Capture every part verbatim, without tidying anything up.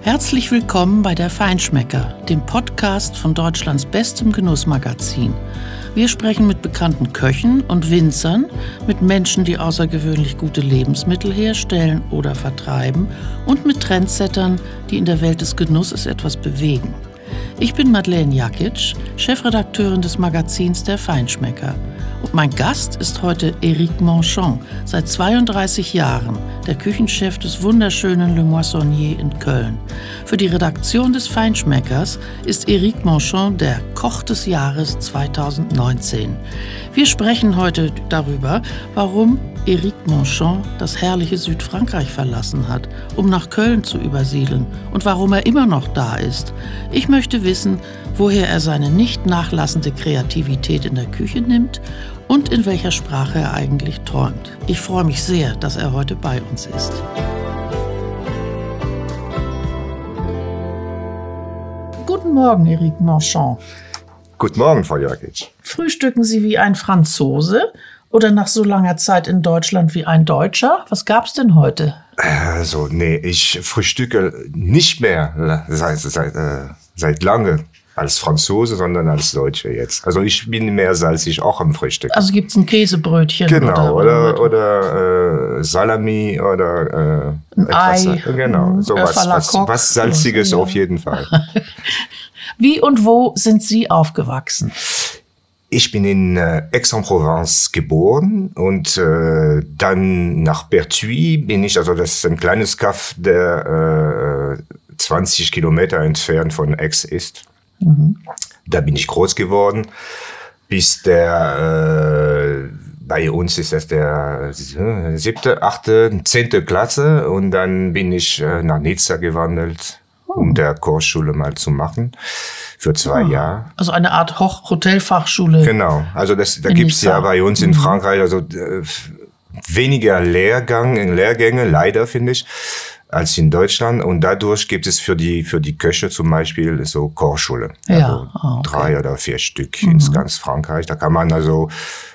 Herzlich willkommen bei der Feinschmecker, dem Podcast von Deutschlands bestem Genussmagazin. Wir sprechen mit bekannten Köchen und Winzern, mit Menschen, die außergewöhnlich gute Lebensmittel herstellen oder vertreiben und mit Trendsettern, die in der Welt des Genusses etwas bewegen. Ich bin Madeleine Jakic, Chefredakteurin des Magazins Der Feinschmecker. Und mein Gast ist heute Éric Manchon, seit zweiunddreißig Jahren der Küchenchef des wunderschönen Le Moissonnier in Köln. Für die Redaktion des Feinschmeckers ist Éric Manchon der Koch des Jahres zweitausendneunzehn. Wir sprechen heute darüber, warum Éric Manchon das herrliche Südfrankreich verlassen hat, um nach Köln zu übersiedeln und warum er immer noch da ist. Ich möchte wissen, woher er seine nicht nachlassende Kreativität in der Küche nimmt und in welcher Sprache er eigentlich träumt. Ich freue mich sehr, dass er heute bei uns ist. Guten Morgen, Éric Manchon. Guten Morgen, Frau Jakic. Frühstücken Sie wie ein Franzose oder nach so langer Zeit in Deutschland wie ein Deutscher? Was gab's denn heute? Also, nee, ich frühstücke nicht mehr seit, seit, äh, seit lange als Franzose, sondern als Deutsche jetzt. Also ich bin mehr salzig auch am Frühstück. Also gibt's ein Käsebrötchen? Genau, oder, oder, oder äh, Salami oder äh, ein etwas, Ei. Genau, sowas, was, was Salziges ja. auf jeden Fall. Wie und wo sind Sie aufgewachsen? Ich bin in äh, Aix-en-Provence geboren und äh, dann nach Pertuis bin ich, also das ist ein kleines Kaff, der äh, zwanzig Kilometer entfernt von Aix ist. Mhm. Da bin ich groß geworden, bis der, äh, bei uns ist das der äh, siebte, achte, zehnte Klasse und dann bin ich äh, nach Nizza gewandelt, oh. um der Kochschule mal zu machen. Für zwei oh. Jahre. Also eine Art Hoch- Hotelfachschule. Genau, also das, da gibt's ja bei uns in mhm. Frankreich also äh, weniger Lehrgang, Lehrgänge, leider finde ich, als in Deutschland. Und dadurch gibt es für die für die Köche zum Beispiel so Kochschule. Ja. Also oh, okay. Drei oder vier Stück mhm. in ganz Frankreich. Da kann man also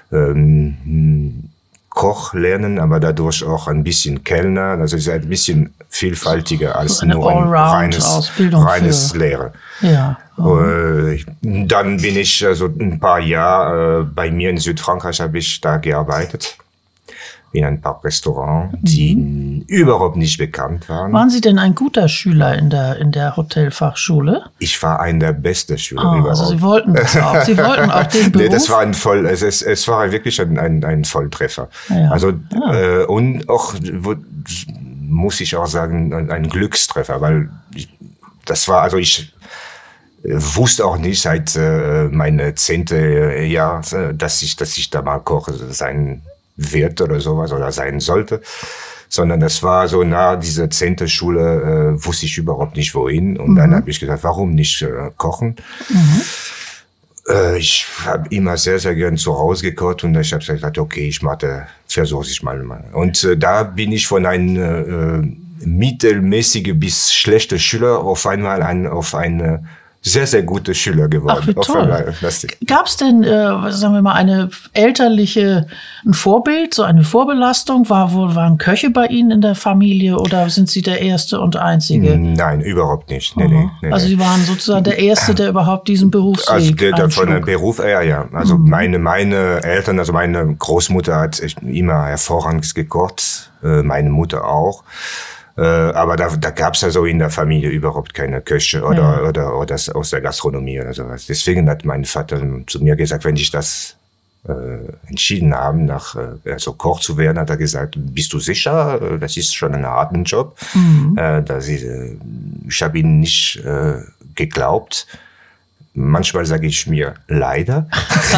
ähm, Koch lernen, aber dadurch auch ein bisschen Kellner. Also es ist ein bisschen vielfältiger als so nur ein reines, reines Lehre. Ja. Oh. Äh, dann bin ich also ein paar Jahre äh, bei mir in Südfrankreich habe ich da gearbeitet. In ein paar Restaurants, die mhm. überhaupt nicht bekannt waren. Waren Sie denn ein guter Schüler in der, in der Hotelfachschule? Ich war einer der besten Schüler oh, überhaupt. Also Sie wollten das auch. Sie wollten auch den Beruf? Nee, das war ein Voll, es, es, es war wirklich ein, ein, ein Volltreffer. Ja. Also, ja. äh, und auch, wo, muss ich auch sagen, ein, ein Glückstreffer, weil ich, das war, also ich, wusste auch nicht seit äh, meine zehnte Jahr, dass ich, dass ich da mal Koch sein wird oder sowas oder sein sollte, sondern das war so nach dieser zehnte Schule äh, wusste ich überhaupt nicht wohin und mhm. dann habe ich gesagt, warum nicht äh, kochen? Mhm. Äh, ich habe immer sehr sehr gern zu Hause gekocht und ich habe gesagt, okay, ich mache, versuche ich mal mal. Und äh, da bin ich von einem äh, mittelmäßige bis schlechte Schüler auf einmal ein, auf eine sehr, sehr gute Schüler geworden. Ach, wie toll. Gab es denn, äh, sagen wir mal, eine elterliche, ein Vorbild, so eine Vorbelastung? War, wo, waren Köche bei Ihnen in der Familie oder sind Sie der Erste und Einzige? Nein, überhaupt nicht. Nee, nee, nee, also Sie waren sozusagen der Erste, der überhaupt diesen Berufsweg Also der, der von dem einschlug. Beruf, ja, ja. Also mhm. meine, meine Eltern, also meine Großmutter hat immer hervorragend gekocht, äh, meine Mutter auch. Äh, aber da, da gab's also in der Familie überhaupt keine Köche oder, ja. oder, oder aus der Gastronomie oder sowas. Deswegen hat mein Vater zu mir gesagt, wenn ich das äh, entschieden habe, nach äh, also Koch zu werden, hat er gesagt, bist du sicher? Das ist schon ein harter Job. Mhm. Äh, dass ich äh, ich habe ihn nicht äh, geglaubt. Manchmal sage ich mir leider.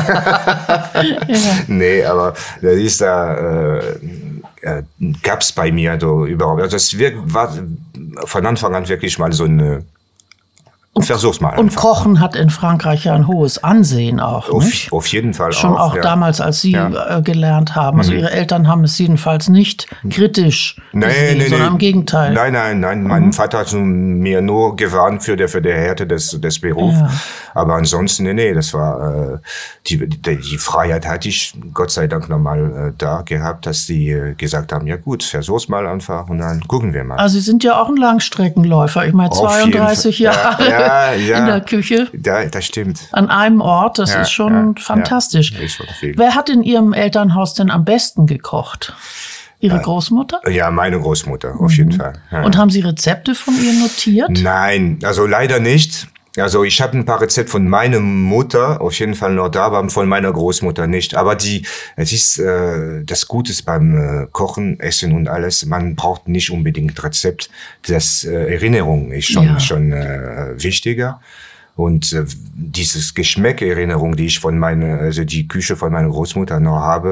ja. Nee, aber das ist da, äh, äh, gab's bei mir so überhaupt. Also es war von Anfang an wirklich mal so eine versuch's mal. Und Kochen hat in Frankreich ja ein hohes Ansehen auch, auf, nicht? Auf jeden Fall Schon auch. auch ja. damals, als Sie ja. äh, gelernt haben. Also mhm. Ihre Eltern haben es jedenfalls nicht kritisch nee, gesehen, nee, sondern nee. im Gegenteil. Nein, nein, nein. Mein mhm. Vater hat mir nur gewarnt für die, für die Härte des, des Berufs. Ja. Aber ansonsten, nee, nee, das war, äh, die, die, die Freiheit hatte ich Gott sei Dank nochmal äh, da gehabt, dass die äh, gesagt haben, ja gut, versuch's mal einfach und dann gucken wir mal. Also Sie sind ja auch ein Langstreckenläufer. Ich meine, zweiunddreißig Jahre ja, ja, in der Küche. Ja, das stimmt. An einem Ort, das ja, ist schon ja, fantastisch. Ja, ist schon viel. Wer hat in Ihrem Elternhaus denn am besten gekocht? Ihre ja. Großmutter? Ja, meine Großmutter, auf mhm. jeden Fall. Ja. Und haben Sie Rezepte von ihr notiert? Nein, also leider nicht. Also ich habe ein paar Rezepte von meiner Mutter auf jeden Fall noch da, aber von meiner Großmutter nicht. Aber die, es ist äh, das Gute beim äh, Kochen, Essen und alles. Man braucht nicht unbedingt Rezept. Das äh, Erinnerung ist schon ja. schon äh, wichtiger. Und äh, dieses Geschmack-Erinnerung, die ich von meiner, also die Küche von meiner Großmutter noch habe,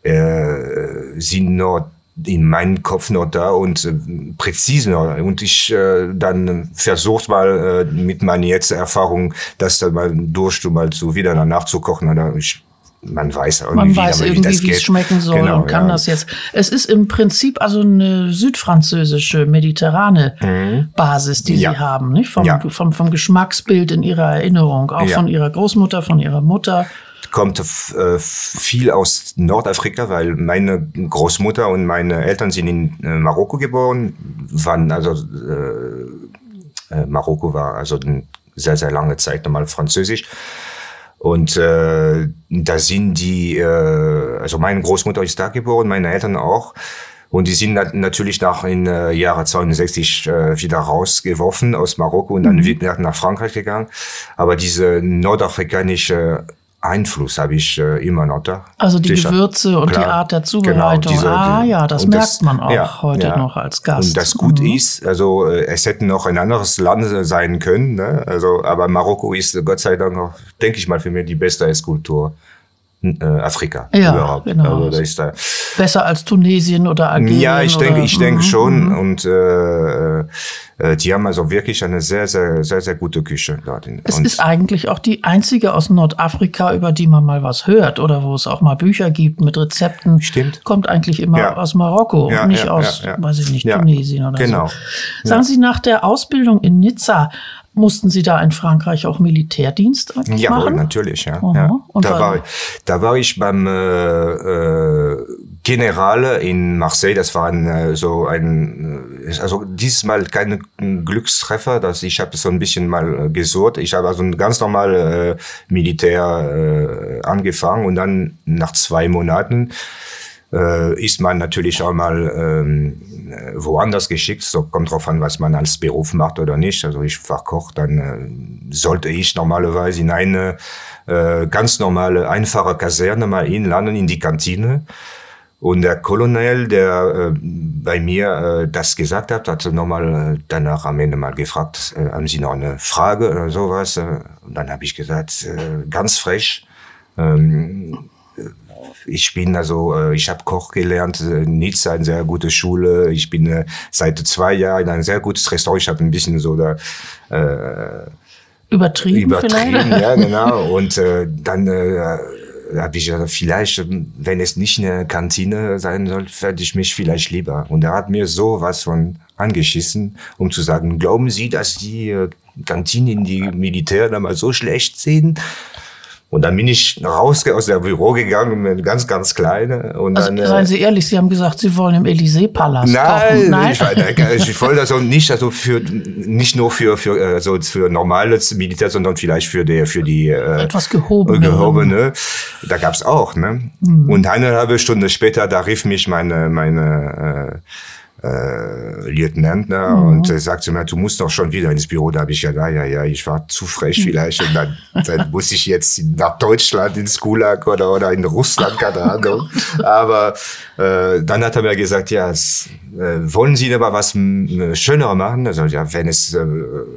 äh, sind noch in meinem Kopf noch da und äh, präzise noch. Und ich äh, dann versuche mal äh, mit meiner jetzigen Erfahrung, das dann mal durch, mal so wieder danach zu kochen. Oder ich, man weiß irgendwie, man weiß wie, irgendwie, das wie es schmecken soll genau, und kann ja. das jetzt. Es ist im Prinzip also eine südfranzösische, mediterrane mhm. Basis, die ja. Sie haben, nicht? Vom, ja. vom, vom Geschmacksbild in Ihrer Erinnerung, auch ja. von Ihrer Großmutter, von Ihrer Mutter. Kommt äh, viel aus Nordafrika, weil meine Großmutter und meine Eltern sind in äh, Marokko geboren, waren also äh, äh, Marokko war also eine sehr sehr lange Zeit nochmal französisch und äh, da sind die äh, also meine Großmutter ist da geboren, meine Eltern auch. Und die sind nat- natürlich nach in äh, Jahre zweiundsechzig äh, wieder rausgeworfen aus Marokko und dann mhm. wieder nach Frankreich gegangen. Aber diese nordafrikanische Einfluss habe ich äh, immer noch da. Also die Sicher. Gewürze und Klar. die Art der Zubereitung. Genau, diese, ah die, ja, das merkt das, man auch ja, heute ja. noch als Gast. Und das gut mhm. ist, also äh, es hätte noch ein anderes Land sein können, ne? Also aber Marokko ist Gott sei Dank noch, denke ich mal, für mich die beste Esskultur. Äh, Afrika ja, überhaupt. Genau. Also da ist da besser als Tunesien oder Algerien. Ja, ich denke, oder, ich denke mm, schon. Mm. Und äh, äh, die haben also wirklich eine sehr, sehr, sehr, sehr gute Küche dort. Es und ist eigentlich auch die einzige aus Nordafrika, über die man mal was hört oder wo es auch mal Bücher gibt mit Rezepten. Stimmt. Kommt eigentlich immer ja. aus Marokko, ja, nicht ja, aus, ja, ja. weiß ich nicht, ja. Tunesien oder genau. so. Sagen ja. Sie, nach der Ausbildung in Nizza mussten Sie da in Frankreich auch Militärdienst eigentlich Jawohl, machen? natürlich, ja. Aha. ja. Und da, war, da war ich beim äh, äh, Generale in Marseille. Das war ein, äh, so ein, also dieses Mal kein Glückstreffer. Das, ich habe so ein bisschen mal äh, gesucht. Ich habe also ein ganz normal äh, Militär äh, angefangen und dann nach zwei Monaten äh, ist man natürlich auch mal ähm, woanders geschickt. So kommt drauf an, was man als Beruf macht oder nicht. Also ich war Koch, dann äh, sollte ich normalerweise in eine äh, ganz normale, einfache Kaserne mal hinlanden, in die Kantine. Und der Colonel, der äh, bei mir äh, das gesagt hat, hat nochmal äh, danach am Ende mal gefragt, äh, haben Sie noch eine Frage oder sowas? Äh, und dann habe ich gesagt, äh, ganz frech, ähm, ich bin also, ich habe Koch gelernt, Nizza, eine sehr gute Schule. Ich bin äh, seit zwei Jahren in ein sehr gutes Restaurant. Ich habe ein bisschen so da äh, übertrieben, übertrieben, vielleicht? Ja, genau. Und äh, dann äh, habe ich gesagt, vielleicht, wenn es nicht eine Kantine sein soll, werde ich mich vielleicht lieber. Und er hat mir so was von angeschissen, um zu sagen, glauben Sie, dass die äh, Kantinen, die Militär da mal so schlecht sehen? Und dann bin ich raus aus dem Büro gegangen, mit ganz, ganz kleine. Und also, dann, seien Sie ehrlich, Sie haben gesagt, Sie wollen im Élysée-Palast kochen. Nein, ich, ich wollte also nicht, also für, nicht nur für, für, also für normales Militär, sondern vielleicht für die, für die, etwas gehobene. gehobene. Da gab's auch, ne? Mhm. Und eine halbe Stunde später, da rief mich meine, meine, äh, Äh, Lieutenant, ne, mhm. und äh, sagte mir, du musst doch schon wieder ins Büro. Da habe ich ja, ja, ja, ja, ich war zu frech vielleicht. Und dann, dann muss ich jetzt nach Deutschland ins Gulag oder, oder in Russland, keine Ahnung. Aber äh, dann hat er mir gesagt, ja, es, äh, wollen Sie aber was äh, schöner machen? Also ja, wenn es äh,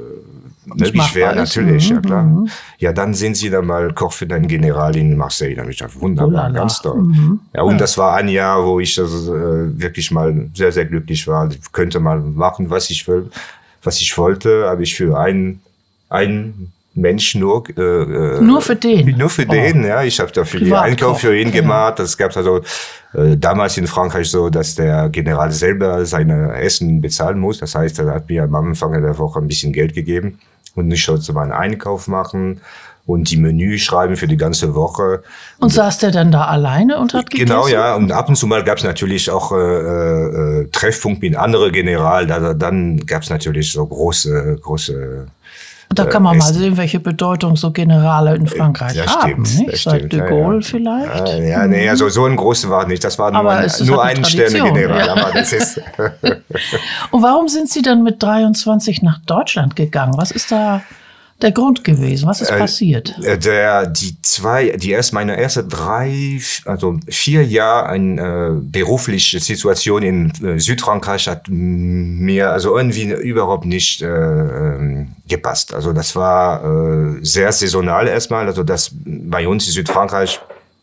möglich wäre, natürlich, mhm. ja klar. Mhm. Ja, dann sind Sie dann mal Koch für den General in Marseille. Da habe ich gedacht, wunderbar, oh, ganz toll. Mhm. Ja, und ja. das war ein Jahr, wo ich also, äh, wirklich mal sehr, sehr glücklich war. Ich könnte mal machen, was ich will, was ich wollte. Habe ich für ein, ein Mensch nur. Äh, nur für den? Nur für oh. den, ja. Ich habe dafür die Einkauf für ihn gemacht. Das gab also äh, damals in Frankreich so, dass der General selber seine Essen bezahlen muss. Das heißt, er hat mir am Anfang der Woche ein bisschen Geld gegeben und ich sollte meinen Einkauf machen und die Menü schreiben für die ganze Woche. Und, und saß der dann da alleine und hat gegessen? Genau, ja. Und ab und zu mal gab es natürlich auch äh, äh, Treffpunkt mit anderen General. Da, dann gab es natürlich so große, große. Da kann man äh, mal sehen, welche Bedeutung so Generale in Frankreich das haben. Stimmt, nicht? Seit de Gaulle ja, ja. vielleicht? Ja, ja, nee, also so ein großer war nicht. Das war nur aber ein, nur ein Sterne-General. Ja. Aber das ist und warum sind Sie dann mit dreiundzwanzig nach Deutschland gegangen? Was ist da der Grund gewesen? Was ist äh, passiert? Der, die zwei, die erst meine erste drei, also vier Jahre eine äh, berufliche Situation in äh, Südfrankreich hat mir also irgendwie überhaupt nicht äh, gepasst. Also das war äh, sehr saisonal erstmal. Also das bei uns in Südfrankreich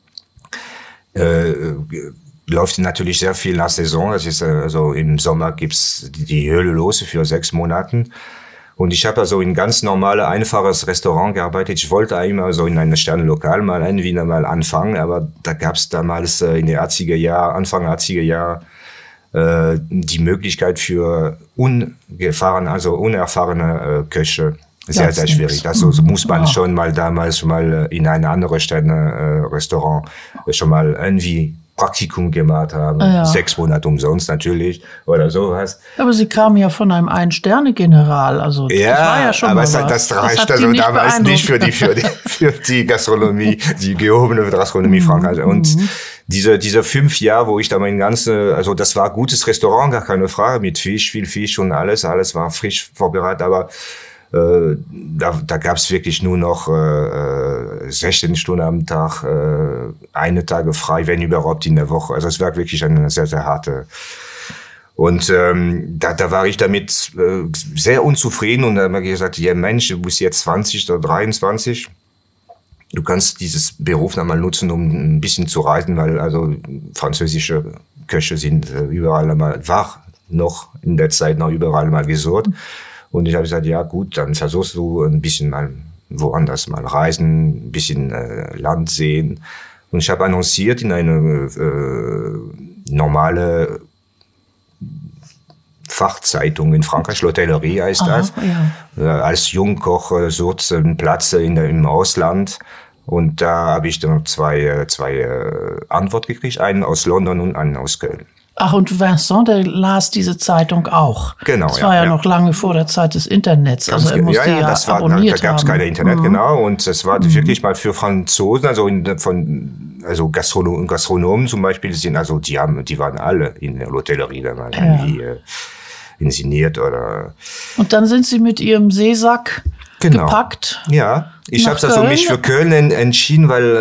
äh, läuft natürlich sehr viel nach Saison. Das ist also im Sommer gibt's die, die Höhle los für sechs Monaten. Und ich habe also in ganz normale, einfaches Restaurant gearbeitet. Ich wollte immer so in einem Sternenlokal mal irgendwie mal anfangen, aber da gab es damals in den achtziger Jahren, Anfang achtziger Jahre, äh, die Möglichkeit für ungefahrene, also unerfahrene äh, Köche. Sehr, das sehr schwierig. Das also, muss man schon mal damals mal in ein anderes Sterne-Restaurant äh, schon mal irgendwie Praktikum gemacht haben, ja. Sechs Monate umsonst natürlich oder sowas. Aber Sie kamen ja von einem Ein-Sterne-General, also das ja, war ja schon aber mal es, was. Das reicht also nicht damals nicht für die, für die, für die Gastronomie, die gehobene Gastronomie Frankreichs. Und mhm. diese, diese fünf Jahre, wo ich da mein ganze, also das war gutes Restaurant, gar keine Frage, mit Fisch, viel Fisch und alles, alles war frisch vorbereitet, aber Äh, da, da gab es wirklich nur noch äh, sechzehn Stunden am Tag, äh, eine Tage frei, wenn überhaupt in der Woche. Also es war wirklich eine sehr, sehr harte. Und ähm, da, da war ich damit äh, sehr unzufrieden und da habe ich gesagt, ja Mensch, du bist jetzt zwanzig oder dreiundzwanzig. Du kannst dieses Beruf noch mal nutzen, um ein bisschen zu reisen, weil also französische Köche sind äh, überall mal, war noch in der Zeit noch überall mal gesucht. Und ich habe gesagt, ja gut, dann versuchst du ein bisschen mal woanders mal reisen, ein bisschen äh, Land sehen. Und ich habe annonciert in eine äh, normale Fachzeitung in Frankreich, L'Hotellerie heißt Aha, das. Ja. Äh, als Jungkoch äh, sucht einen Platz in der, im Ausland. Und da habe ich dann zwei, zwei äh, Antworten gekriegt, einen aus London und einen aus Köln. Ach, und Vincent, der las diese Zeitung auch. Genau, das war ja, ja noch lange vor der Zeit des Internets. Ganz also er musste ja, ja, ja das war, abonniert da gab es kein Internet, mhm. genau. Und es war mhm. wirklich mal für Franzosen, also in, von, also Gastronomen, Gastronomen zum Beispiel sind, also die haben, die waren alle in der Hotellerie da mal ja. irgendwie äh, inszeniert oder. Und dann sind Sie mit Ihrem Seesack genau. gepackt. Ja. Ich habe also mich für Köln entschieden, weil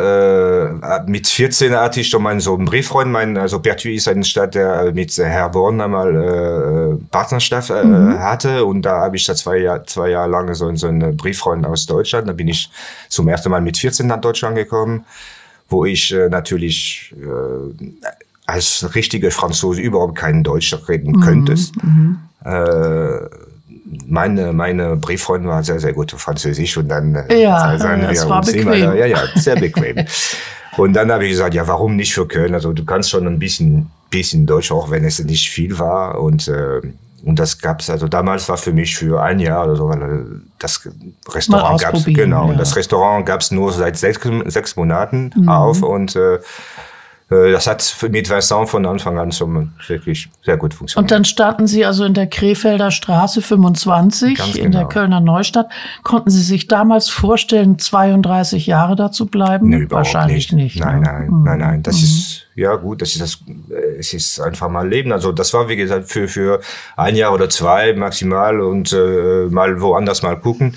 äh, mit vierzehn hatte ich schon meinen so einen Brieffreund, mein, also Pertuis ist eine Stadt, der mit Herr Born einmal äh, Partnerschaft äh, mhm. hatte und da habe ich da zwei Jahre zwei Jahre lang so, so einen Brieffreund aus Deutschland. Da bin ich zum ersten Mal mit vierzehn nach Deutschland gekommen, wo ich äh, natürlich äh, als richtige Franzose überhaupt kein Deutsch reden mhm. könnte. Mhm. Äh, Meine, meine Brieffreundin war sehr, sehr gut Französisch und dann ja, sagen das wir war uns bequem. immer, ja, ja, sehr bequem. Und dann habe ich gesagt, ja, warum nicht für Köln? Also du kannst schon ein bisschen, bisschen Deutsch, auch wenn es nicht viel war. Und, äh, und das gab's, also damals war für mich für ein Jahr oder so, weil das Restaurant gab's, genau, ja. Und das Restaurant gab's nur seit sechs, sechs Monaten mhm. auf und, äh, das hat mit Vincent von Anfang an schon wirklich sehr gut funktioniert. Und dann starten Sie also in der Krefelder Straße fünfundzwanzig Ganz in genau. der Kölner Neustadt. Konnten Sie sich damals vorstellen, zweiunddreißig Jahre da zu bleiben? Nee, überhaupt Wahrscheinlich nicht. nicht nein, ne? nein, mhm. nein, nein. Das mhm. ist, ja gut, das ist das, es ist einfach mal Leben. Also das war, wie gesagt, für, für ein Jahr oder zwei maximal und äh, mal woanders mal gucken.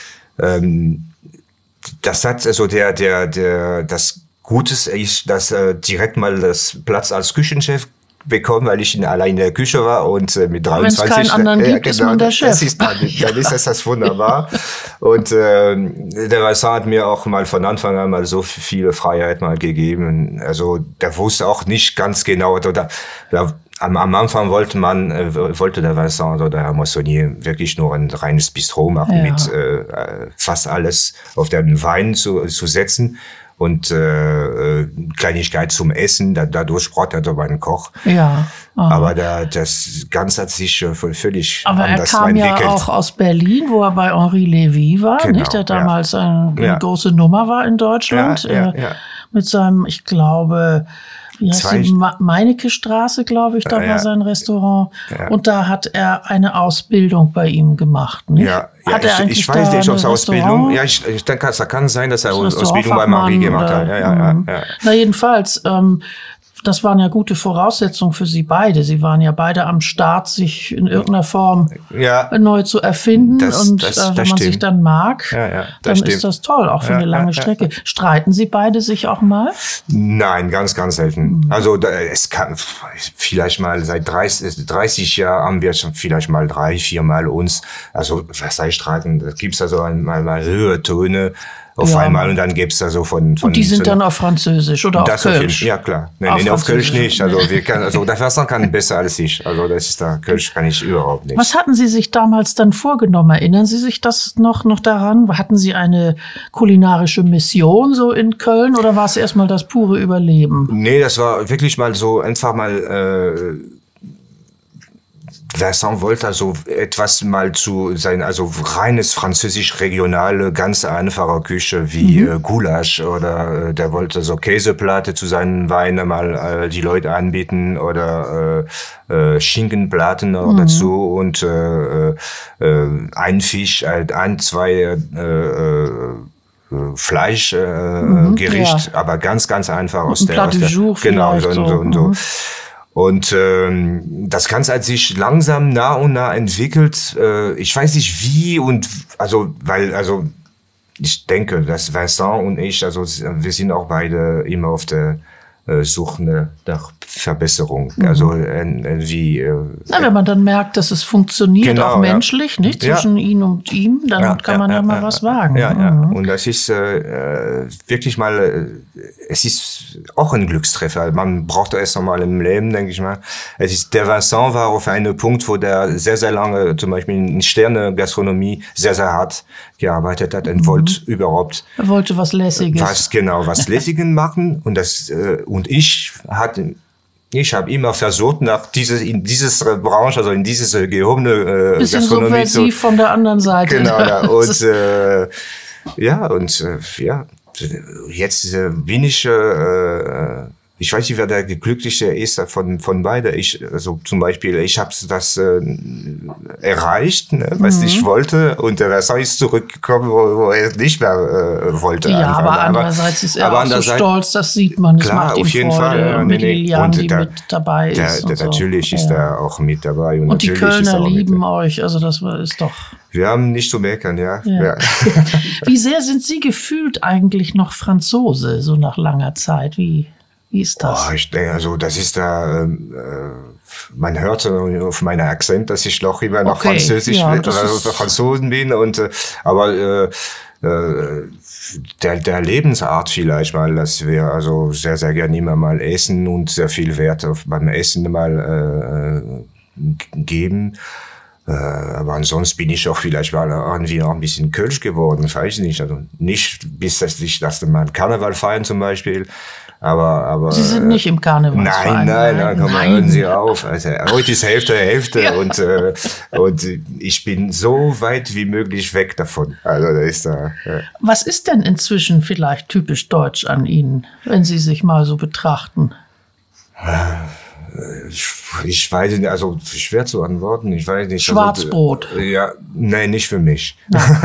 Ähm, das hat also der, der, der, das Gutes ist, dass äh, direkt mal das Platz als Küchenchef bekommen, weil ich in, allein in der Küche war und äh, mit dreiundzwanzig. Wenn es keinen anderen äh, gibt, genau, ist man der Chef. Das ist dann, dann ist das, das wunderbar. Und äh, der Vincent hat mir auch mal von Anfang an mal so viele Freiheit mal gegeben. Also der wusste auch nicht ganz genau, oder da, am, am Anfang wollte man, äh, wollte der Vincent oder der Moissonnier wirklich nur ein reines Bistro machen, ja. mit äh, fast alles auf den Wein zu, zu setzen und äh, Kleinigkeit zum Essen. Da, dadurch braucht er aber einen Koch. Ja. Aha. Aber da, das Ganze hat sich äh, völlig aber anders er kam entwickelt. Ja auch aus Berlin, wo er bei Henri Lévy war, genau, nicht? Der damals ja. eine, eine ja. große Nummer war in Deutschland. Ja, ja, äh, ja. Mit seinem, ich glaube, wie heißt Zwei, die Meinecke-Straße, glaube ich, da ja, war sein Restaurant. Ja. Und da hat er eine Ausbildung bei ihm gemacht, nicht? Ja, ja hat er ich, ich weiß nicht, ob es Ausbildung, ja, ich, ich denke, es kann sein, dass er Ausbildung bei Marie gemacht hat. Ja, ja, ja, ja. Na, jedenfalls, ähm, das waren ja gute Voraussetzungen für Sie beide. Sie waren ja beide am Start, sich in irgendeiner Form ja, neu zu erfinden. das, und das, äh, wenn das man stimmt. sich dann mag, ja, ja, dann stimmt. ist das toll, auch für ja, eine lange ja, Strecke. Ja. Streiten Sie beide sich auch mal? Nein, ganz, ganz selten. Mhm. Also da, es kann vielleicht mal seit dreißig, dreißig Jahren haben wir schon vielleicht mal drei, vier Mal uns, also was heißt streiten, da gibt's also mal, mal höhere Töne. Auf ja. einmal und dann gibt's da so von, von und die sind so dann auf Französisch oder auf Kölsch? Auf, ja klar, nein, auf, nein, auf Kölsch nicht. Also wir kann, also der Vincent kann besser als ich. Also das ist da Kölsch kann ich überhaupt nicht. Was hatten Sie sich damals dann vorgenommen? Erinnern Sie sich das noch noch daran? Hatten Sie eine kulinarische Mission so in Köln oder war es erstmal das pure Überleben? Nee, das war wirklich mal so einfach mal. Äh, Vincent wollte also etwas mal zu sein, also reines französisch regionale, ganz einfache Küche wie mhm. äh, Gulasch oder äh, der wollte so Käseplatte zu seinen Weinen mal äh, die Leute anbieten oder äh, äh, Schinkenplatten noch mhm. dazu und äh, äh, ein Fisch, äh, ein, zwei äh, äh, Fleischgericht, äh, ja. aber ganz, ganz einfach aus und der, aus der genau so, so, und so. Mhm. Und ähm, das Ganze hat sich langsam nah und nah entwickelt. Äh, ich weiß nicht wie und also weil also ich denke, dass Vincent und ich, also wir sind auch beide immer auf der äh, Suche nach Verbesserung. Mhm. Also äh, wie. Äh, ja, wenn man dann merkt, dass es funktioniert, genau, auch menschlich, ja. nicht zwischen ja. ihn und ihm, dann ja, kann man ja, ja mal ja, was wagen. Ja, ja. Mhm. Und das ist äh, wirklich mal, äh, es ist auch ein Glückstreffer. Man braucht erst einmal im Leben, denke ich mal. Es ist, der Vincent war auf einem Punkt, wo der sehr, sehr lange, zum Beispiel in Sterne-Gastronomie, sehr, sehr hart gearbeitet hat und mhm. wollte überhaupt. Er wollte was Lässiges. Was, genau, was Lässigen machen. Und das, äh, und ich hatte, ich habe immer versucht, nach dieses, in dieses Branche, also in dieses äh, gehobene äh, bisschen Gastronomie zu. Bisschen von der anderen Seite. Genau, ja. Und, äh, ja, und, äh, ja, jetzt äh, bin ich, äh, ich weiß nicht, wer der Glückliche ist von von beide. Ich, also zum Beispiel, ich habe das äh, erreicht, ne, was mhm. ich wollte, und der Vincent ist zurückgekommen, wo, wo er nicht mehr äh, wollte. Ja, einfach. aber andererseits ist er aber auch so stolz, das sieht man. Das klar, macht ihm auf jeden Freude. Fall. Ja, mit nee, Lilian, die der, mit dabei der, ist. Der, und so. Natürlich ist ja. er auch mit dabei. Und, und die natürlich Kölner ist er lieben mit, euch, also das ist doch... Wir haben nicht zu meckern, ja. ja. ja. Wie sehr sind Sie gefühlt eigentlich noch Franzose, so nach langer Zeit? Wie... Wie ist das? Oh, ich denke, also das ist da, äh, man hört auf meiner Akzent, dass ich noch immer noch okay. Französisch ja, bin, also Franzosen bin und äh, aber äh, äh, der, der Lebensart vielleicht mal, dass wir also sehr, sehr gerne immer mal essen und sehr viel Wert auf beim Essen mal äh, geben. Äh, aber ansonsten bin ich auch vielleicht mal irgendwie auch ein bisschen Kölsch geworden, weiß ich nicht. Also nicht bis dass ich das mal Karneval feiern zum Beispiel. Aber, aber, Sie sind nicht im Karneval. Nein, nein, nein, komm mal, hören Sie auf. Also, heute ist Hälfte, Hälfte ja. und, äh, und ich bin so weit wie möglich weg davon. Also, da ist da, ja. Was ist denn inzwischen vielleicht typisch deutsch an Ihnen, wenn Sie sich mal so betrachten? Ich, ich weiß nicht, also schwer zu antworten. Ich weiß nicht. Schwarzbrot. Also, ja, nein, nicht für mich.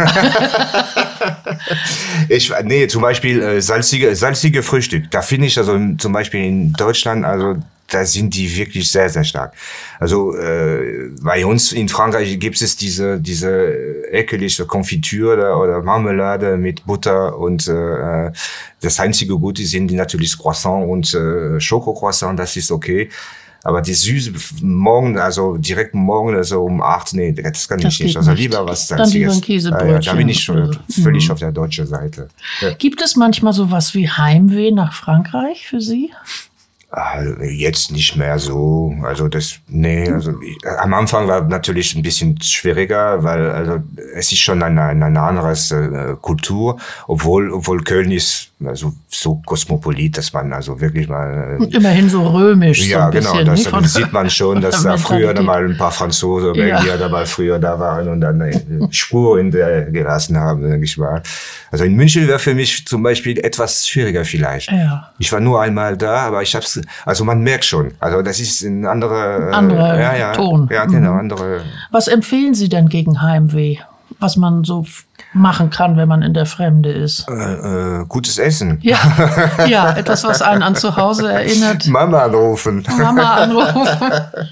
ich, nee, zum Beispiel äh, salzige, salzige Frühstück. Da finde ich also zum Beispiel in Deutschland, also da sind die wirklich sehr, sehr stark. Also äh, bei uns in Frankreich gibt es diese diese ekelige Konfitüre oder, oder Marmelade mit Butter und äh, das einzige Gute sind die natürlich Croissant und äh, Schokocroissant, das ist okay. Aber die Süße morgen, also direkt morgen, also um acht, nee, das kann ich nicht. Also lieber was Salziges. Dann lieber ein Käsebrötchen. Ja, da bin ich schon völlig mhm. auf der deutschen Seite. Ja. Gibt es manchmal sowas wie Heimweh nach Frankreich für Sie? Jetzt nicht mehr so, also das, nee, also ich, am Anfang war natürlich ein bisschen schwieriger, weil also es ist schon eine, eine andere äh, Kultur, obwohl obwohl Köln ist also so kosmopolit, dass man also wirklich mal äh, immerhin so römisch, ja, so ein genau, bisschen, das, von, das sieht man schon, dass da früher mal ein paar Franzosen, Belgier ja. da mal früher da waren und dann eine Spur in der gelassen haben, denke ich mal. Also in München wäre für mich zum Beispiel etwas schwieriger vielleicht. Ja. Ich war nur einmal da, aber ich hab's, also man merkt schon, also das ist ein anderer andere äh, ja, ja, Ton. Ja, genau, mhm. andere. Was empfehlen Sie denn gegen Heimweh? Was man so machen kann, wenn man in der Fremde ist? Äh, äh, gutes Essen. Ja, ja, etwas, was einen an zu Hause erinnert. Mama anrufen. Mama anrufen.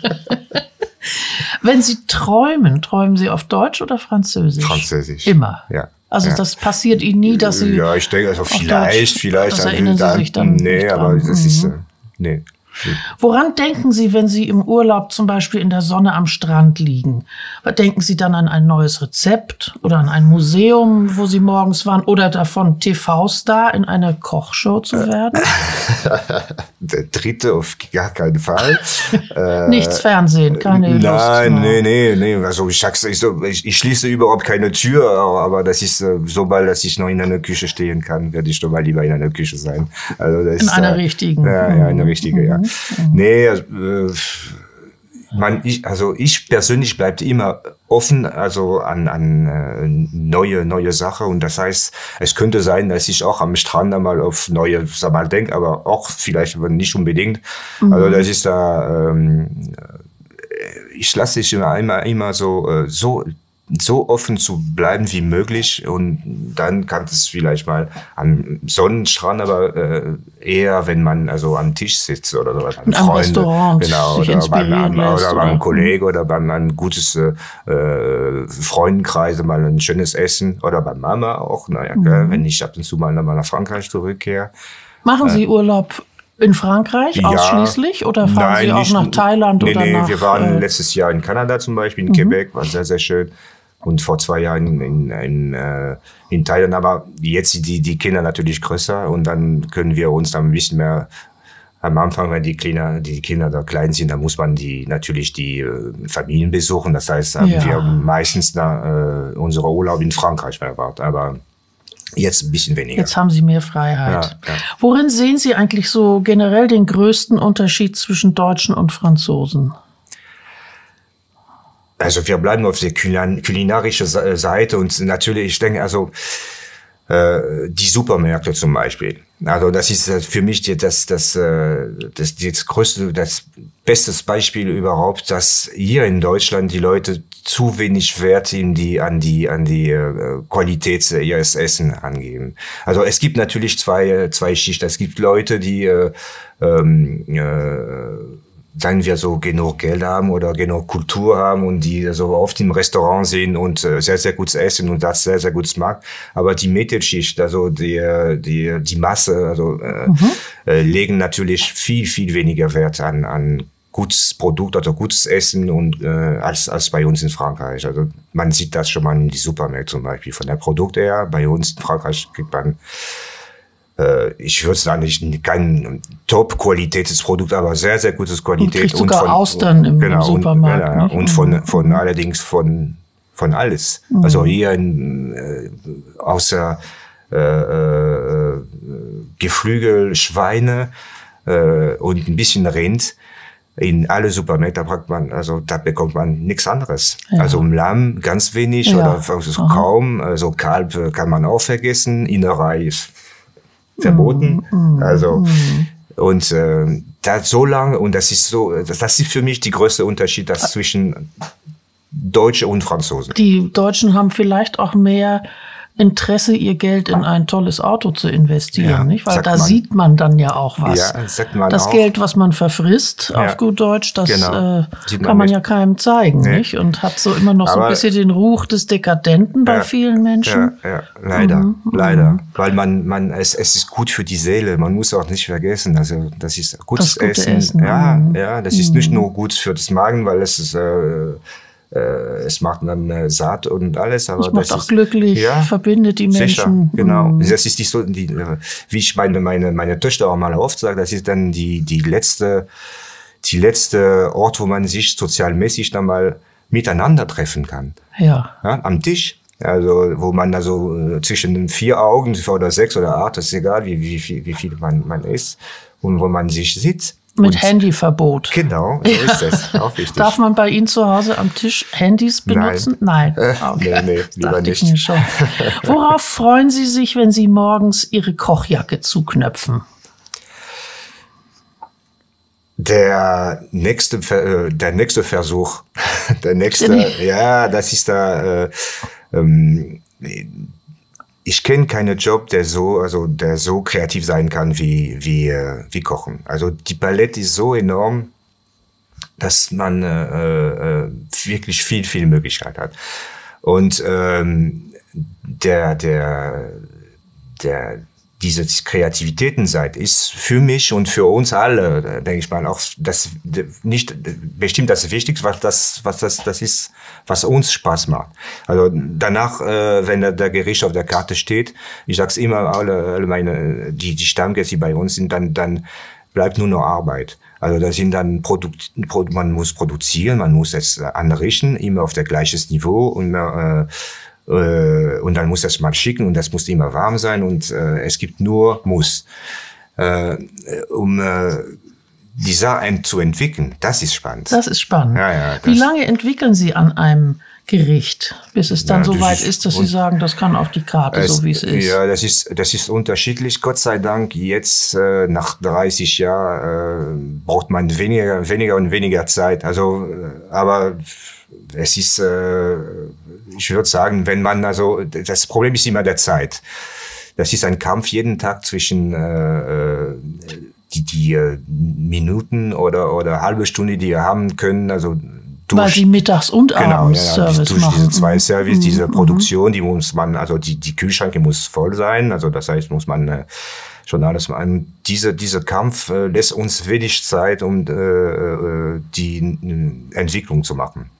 Wenn Sie träumen, träumen Sie auf Deutsch oder Französisch? Französisch. Immer? Ja. Also ja. das passiert Ihnen nie, dass Sie ja, ich denke, also vielleicht, Deutsch, vielleicht. Das erinnern Sie sich dann Nee, nicht aber dran. das ist, äh, nee. Woran denken Sie, wenn Sie im Urlaub zum Beispiel in der Sonne am Strand liegen? Denken Sie dann an ein neues Rezept oder an ein Museum, wo Sie morgens waren, oder davon, T V-Star in einer Kochshow zu werden? Der dritte auf gar keinen Fall. Nichts Fernsehen, keine Lust. Nein, nee, nee, nee. Also ich sag's, ich, ich, ich schließe überhaupt keine Tür, aber das ist, sobald dass ich noch in einer Küche stehen kann, werde ich doch mal lieber in einer Küche sein. Also das in ist, einer äh, richtigen. Ja, ja, eine richtige, mhm. ja. Mhm. Nee, äh, man, ich, also ich persönlich bleibe immer offen, also an, an äh, neue, neue Sachen. Und das heißt, es könnte sein, dass ich auch am Strand einmal auf neue Sachen mal denke, aber auch vielleicht nicht unbedingt. Mhm. Also das ist da, ähm, ich lasse dich immer, immer, immer so, äh, so, so offen zu bleiben wie möglich, und dann kann es vielleicht mal am Sonnenstrand, aber äh, eher, wenn man also am Tisch sitzt oder so, beim am Restaurant, genau, sich oder beim, inspirieren lässt, oder beim oder? Kollegen oder beim einem gutes äh, Freundenkreis mal ein schönes Essen, oder bei Mama auch, naja, mhm. wenn ich ab und zu mal nach Frankreich zurückkehre. Machen Sie äh, Urlaub in Frankreich ja, ausschließlich, oder fahren nein, Sie auch nicht, nach Thailand nee, oder nee, nach... wir waren äh, letztes Jahr in Kanada zum Beispiel, in mhm. Quebec, war sehr, sehr schön. Und vor zwei Jahren in, in, in, äh, in Thailand, aber jetzt sind die, die Kinder natürlich größer, und dann können wir uns dann ein bisschen mehr, am Anfang, wenn die Kinder, die Kinder da klein sind, dann muss man die natürlich die äh, Familien besuchen. Das heißt, haben ja. wir meistens da, äh, unsere Urlaub in Frankreich verbracht, aber jetzt ein bisschen weniger. Jetzt haben Sie mehr Freiheit. Ja, ja. Worin sehen Sie eigentlich so generell den größten Unterschied zwischen Deutschen und Franzosen? Also wir bleiben auf der kulinarischen Seite, und natürlich, ich denke, also äh, die Supermärkte zum Beispiel. Also das ist für mich das das das das größte, das beste Beispiel überhaupt, dass hier in Deutschland die Leute zu wenig Wert in die an die an die äh, Qualität ihres Essen angeben. Also es gibt natürlich zwei zwei Schichten. Es gibt Leute, die äh, ähm, äh, sagen wir so, genug Geld haben oder genug Kultur haben und die so oft im Restaurant sind und äh, sehr, sehr gutes Essen und das sehr, sehr gutes mag. Aber die Mittelschicht, also die, die, die Masse, also äh, mhm. äh, legen natürlich viel, viel weniger Wert an, an gutes Produkt oder gutes Essen und äh, als, als bei uns in Frankreich. Also man sieht das schon mal in die Supermärkte zum Beispiel. Von der Produkt her, bei uns in Frankreich kriegt man, ich würde sagen, nicht kein Top-Qualitätsprodukt, aber sehr, sehr gutes Qualität. Und, und sogar von Austern im, genau, im Supermarkt. Und, ja, und von, von mhm. allerdings von, von alles. Mhm. Also hier in, äh, außer äh, äh, Geflügel, Schweine äh, und ein bisschen Rind. In alle Supermärkte packt man, also da bekommt man nichts anderes. Ja. Also Lamm ganz wenig ja. oder also kaum. Also Kalb kann man auch vergessen. Innerei ist verboten. Mm, also mm. und äh, da so lange, und das ist so, das, das ist für mich die größte Unterschied, das zwischen Deutsche und Franzosen. Die Deutschen haben vielleicht auch mehr Interesse, ihr Geld in ein tolles Auto zu investieren, ja, nicht? Weil da man, sieht man dann ja auch was. Ja, sagt man das auch. Geld, was man verfrisst, ja, auf gut Deutsch, das genau. äh, kann man, man ja keinem zeigen, nee. nicht? Und hat so immer noch Aber, so ein bisschen den Ruch des Dekadenten bei ja, vielen Menschen. Ja, ja leider, mhm. leider. Weil man, man, es, es ist gut für die Seele. Man muss auch nicht vergessen, also das ist gutes das Essen. Essen. Ja, mhm. ja, das ist mhm. nicht nur gut für das Magen, weil es ist, äh, äh, es macht dann äh, satt und alles. Aber das macht das auch ist, glücklich, ja, verbindet die Menschen. Sicher, genau. Mhm. Das ist die, so, die, wie ich meine, meine, meine Töchter auch mal oft sage, das ist dann die, die letzte, die letzte Ort, wo man sich sozialmäßig dann mal miteinander treffen kann. Ja. Ja, am Tisch. Also, wo man da so äh, zwischen den vier Augen oder sechs oder acht, das ist egal, wie, wie, wie, wie viel man, man ist, und wo man sich sitzt. Mit und Handyverbot. Genau, so ist das. Auch wichtig. Darf man bei Ihnen zu Hause am Tisch Handys benutzen? Nein. Nein. Okay. nee, nee, lieber Dachte nicht. Ich mir schon. Worauf freuen Sie sich, wenn Sie morgens Ihre Kochjacke zuknöpfen? Der nächste, der nächste Versuch, der nächste, ja, das ist da, äh, ähm, ich kenne keinen Job, der so, also, der so kreativ sein kann wie, wie, äh, wie Kochen. Also, die Palette ist so enorm, dass man, äh, äh, wirklich viel, viel Möglichkeit hat. Und, ähm, der, der, der, diese Kreativitätenseite ist für mich und für uns alle, denke ich mal, auch das nicht bestimmt das Wichtigste, was das, was das, das ist, was uns Spaß macht. Also danach, äh, wenn der, der Gericht auf der Karte steht, ich sag's immer, alle, alle meine, die, die Stammgäste, die bei uns sind, dann, dann bleibt nur noch Arbeit. Also das sind dann Produkt, man muss produzieren, man muss es anrichten, immer auf der gleiches Niveau und äh, und dann muss das mal schicken und das muss immer warm sein und äh, es gibt nur Muss. Äh, um äh, die Sache zu entwickeln, das ist spannend. Das ist spannend. Ja, ja, Wie lange entwickeln Sie an einem Gericht, bis es dann ja, so weit ist, ist, dass Sie sagen, das kann auf die Karte, es, so wie es ist? Ja, das ist, das ist unterschiedlich. Gott sei Dank, jetzt äh, nach dreißig Jahren äh, braucht man weniger, weniger und weniger Zeit. Also, äh, aber es ist, äh, ich würde sagen, wenn man also, das Problem ist immer der Zeit. Das ist ein Kampf jeden Tag zwischen äh, die, die äh, Minuten oder oder halbe Stunde, die wir haben können. Also durch, weil Sie mittags und abends genau, ja, Service durch machen. diese zwei Service, mhm. diese Produktion, die muss man, also die die Kühlschranke muss voll sein. Also das heißt, muss man äh, schon alles machen. Diese dieser Kampf äh, lässt uns wenig Zeit, um äh, die äh, Entwicklung zu machen.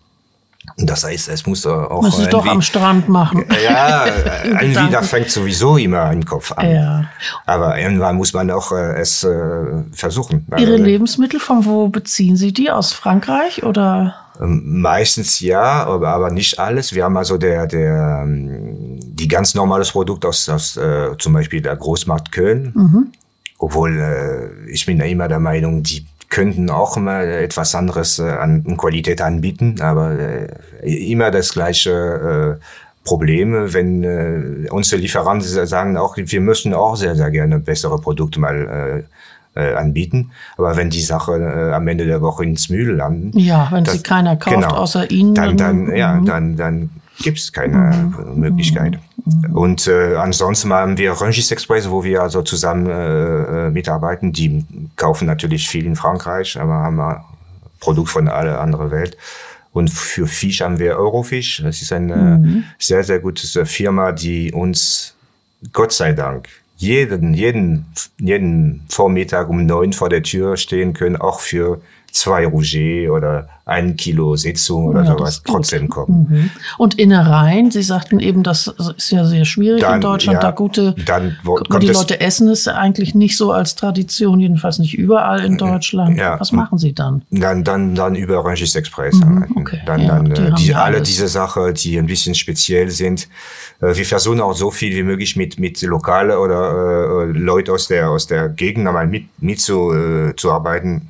Das heißt, es muss auch muss es doch am Strand machen. Ja, irgendwie, da fängt sowieso immer im Kopf an. Ja. Aber irgendwann muss man auch äh, es äh, versuchen. Ihre also, Lebensmittel, von wo beziehen Sie die? Aus Frankreich oder? Meistens ja, aber, aber nicht alles. Wir haben also der, der, die ganz normales Produkt aus, aus äh, zum Beispiel der Großmarkt Köln. Mhm. Obwohl, äh, ich bin ja immer der Meinung, die könnten auch mal etwas anderes äh, an Qualität anbieten, aber äh, immer das gleiche äh, Problem, wenn äh, unsere Lieferanten sagen auch, wir möchten auch sehr, sehr gerne bessere Produkte mal äh, äh, anbieten, aber wenn die Sache äh, am Ende der Woche ins Müll landen. Ja, wenn das, sie keiner kauft, genau, außer Ihnen. Dann, dann, ja, dann, dann gibt's keine mhm. Möglichkeit. Mhm. Und äh, ansonsten haben wir Rungis Express, wo wir also zusammen äh, mitarbeiten. Die kaufen natürlich viel in Frankreich, aber haben ein Produkt von aller anderen Welt. Und für Fisch haben wir Eurofisch. Das ist eine mhm. sehr, sehr gute Firma, die uns, Gott sei Dank, jeden, jeden, jeden Vormittag um neun vor der Tür stehen können, auch für zwei Rouget oder ein Kilo Sitzung oder ja, sowas trotzdem kommen. Mhm. Und Innereien, Sie sagten eben, das ist ja sehr schwierig dann, in Deutschland, ja, da gute, dann, wo, die Leute essen es eigentlich nicht so als Tradition, jedenfalls nicht überall in Deutschland. Ja, was machen Sie dann? Dann, dann, dann über Rungis Express. Mhm, okay. Dann, ja, dann die die, alle diese Sachen, die ein bisschen speziell sind. Wir versuchen auch so viel wie möglich mit, mit Lokale oder äh, Leute aus der, aus der Gegend einmal mit, mit zu, äh, zu arbeiten.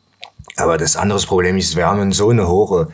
Aber das andere Problem ist, wir haben so eine hohe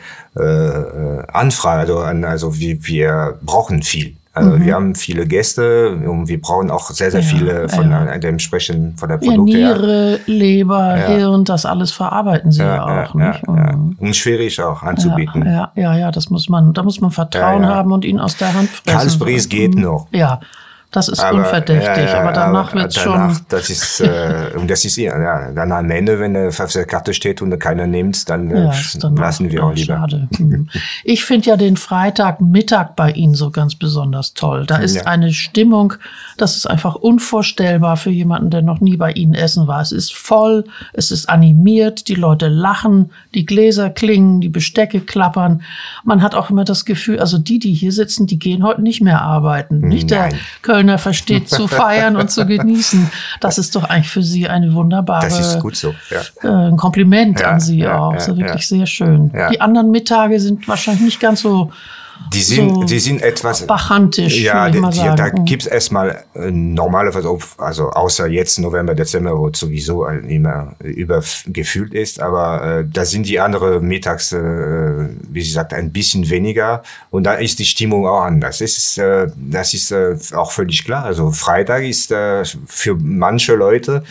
äh, Anfrage, also, also wir, wir brauchen viel. Also mhm. wir haben viele Gäste und wir brauchen auch sehr, sehr ja, viele von ja. dementsprechend von der Produkte. Ja, Niere, Leber, ja. Hirn, das alles verarbeiten Sie ja, ja auch. Ja, nicht? Ja, ja. Und schwierig auch anzubieten. Ja, ja, ja, ja, das muss man, da muss man Vertrauen ja, ja. haben und ihn aus der Hand fressen. Kalbsbries geht noch. Ja. Das ist aber, unverdächtig, ja, ja, aber danach wird es schon... Das ist, äh, und das ist ja, dann am Ende, wenn er auf der Karte steht und keiner nimmt, dann, ja, äh, dann lassen wir auch lieber. Schade. Ich finde ja den Freitagmittag bei Ihnen so ganz besonders toll. Da ist ja. eine Stimmung, das ist einfach unvorstellbar für jemanden, der noch nie bei Ihnen essen war. Es ist voll, es ist animiert, die Leute lachen, die Gläser klingen, die Bestecke klappern. Man hat auch immer das Gefühl, also die, die hier sitzen, die gehen heute nicht mehr arbeiten. Nicht der Kölner versteht zu feiern und zu genießen. Das ist doch eigentlich für Sie eine wunderbare... Das ist gut so, ja. Äh, ein Kompliment ja, an Sie ja, auch. Ja, das ist wirklich ja. sehr schön. Ja. Die anderen Mittage sind wahrscheinlich nicht ganz so... Die sind, so die sind etwas bachantisch, ja, würde ich mal die, sagen. Da gibt's erstmal äh, normalerweise, also außer jetzt November, Dezember, wo es sowieso immer übergefüllt ist, aber äh, da sind die anderen Mittags, äh, wie Sie sagt, ein bisschen weniger und da ist die Stimmung auch anders. Das ist, äh, das ist äh, auch völlig klar. Also Freitag ist äh, für manche Leute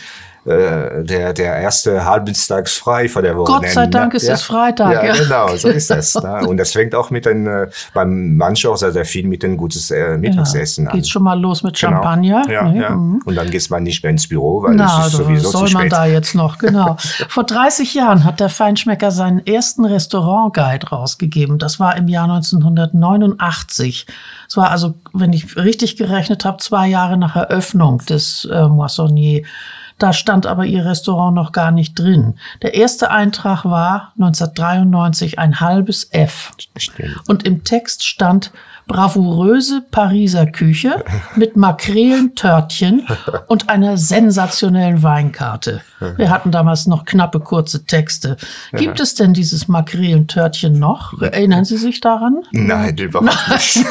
der der erste Halbdienstags frei vor der Woche. Gott sei Dank ist ja. es Freitag. Ja, ja, genau, so ist das. Ne? Und das fängt auch mit den, beim manchen auch sehr, sehr viel mit dem gutes äh, Mittagsessen ja, an. Geht's schon mal los mit genau. Champagner. Ja, nee, ja. Mhm. Und dann geht man nicht mehr ins Büro, weil Na, es ist also, sowieso soll zu spät. man da jetzt noch, genau. Vor dreißig Jahren hat der Feinschmecker seinen ersten Restaurant-Guide rausgegeben. Das war im Jahr neunzehnhundertneunundachtzig. Es war also, wenn ich richtig gerechnet habe, zwei Jahre nach Eröffnung des äh, Moissonnier. Da stand aber Ihr Restaurant noch gar nicht drin. Der erste Eintrag war neunzehnhundertdreiundneunzig ein halbes F. Stimmt. Und im Text stand bravouröse Pariser Küche mit Makrelentörtchen und einer sensationellen Weinkarte. Wir hatten damals noch knappe, kurze Texte. Gibt es denn dieses Makrelentörtchen noch? Erinnern Sie sich daran? Nein, überhaupt nicht.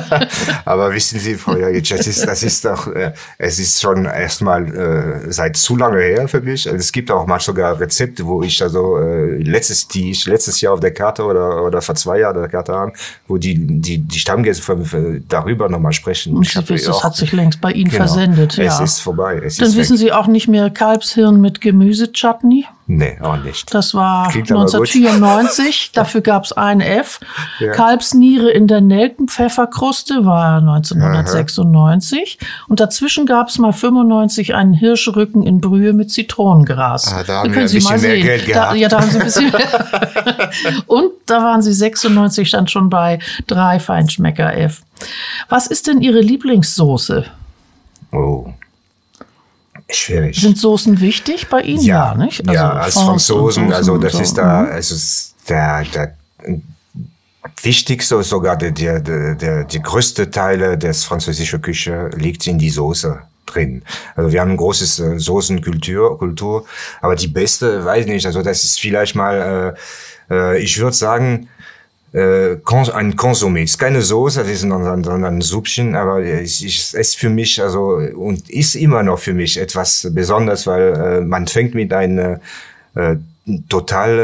Aber wissen Sie, Frau Jajic, das ist, das ist doch, äh, es ist schon erstmal äh, seit zu lange her für mich. Also es gibt auch mal sogar Rezepte, wo ich also äh, letztes, die ich letztes Jahr auf der Karte oder oder vor zwei Jahren auf der Karte haben, wo die die die Stammgäste darüber nochmal sprechen. Und Sie wissen, es hat sich längst bei Ihnen genau, versendet. Ja. Es ist vorbei. Es Dann ist wissen weg. Sie auch nicht mehr Kalbshirn mit Gemüsechutney? Nee, auch nicht. Das war Klingt aber neunzehnhundertvierundneunzig, dafür gab's ein F. Ja. Kalbsniere in der Nelkenpfefferkruste war neunzehnhundertsechsundneunzig. Aha. Und dazwischen gab's mal fünfundneunzig einen Hirschrücken in Brühe mit Zitronengras. Ah, da haben wir ein bisschen mehr Geld gehabt. Da, ja, da haben Sie ein bisschen mehr. Und da waren Sie sechsundneunzig dann schon bei drei Feinschmecker F. Was ist denn Ihre Lieblingssoße? Oh. Schwierig. Sind Soßen wichtig bei Ihnen? Ja, ja nicht? Also ja, als Franzosen, also das so. ist da, also der, der wichtigste, sogar der, der, der, die größte Teile des französischen Küche liegt in die Soße drin. Also wir haben ein großes äh, Soßenkultur, Kultur, aber die beste, weiß nicht, also das ist vielleicht mal, äh, äh, ich würde sagen, Äh, ein Konsumé. Es ist keine Soße, das ist ein, ein Süppchen, aber es ist für mich, also, und ist immer noch für mich etwas Besonderes, weil äh, man fängt mit einem äh, totale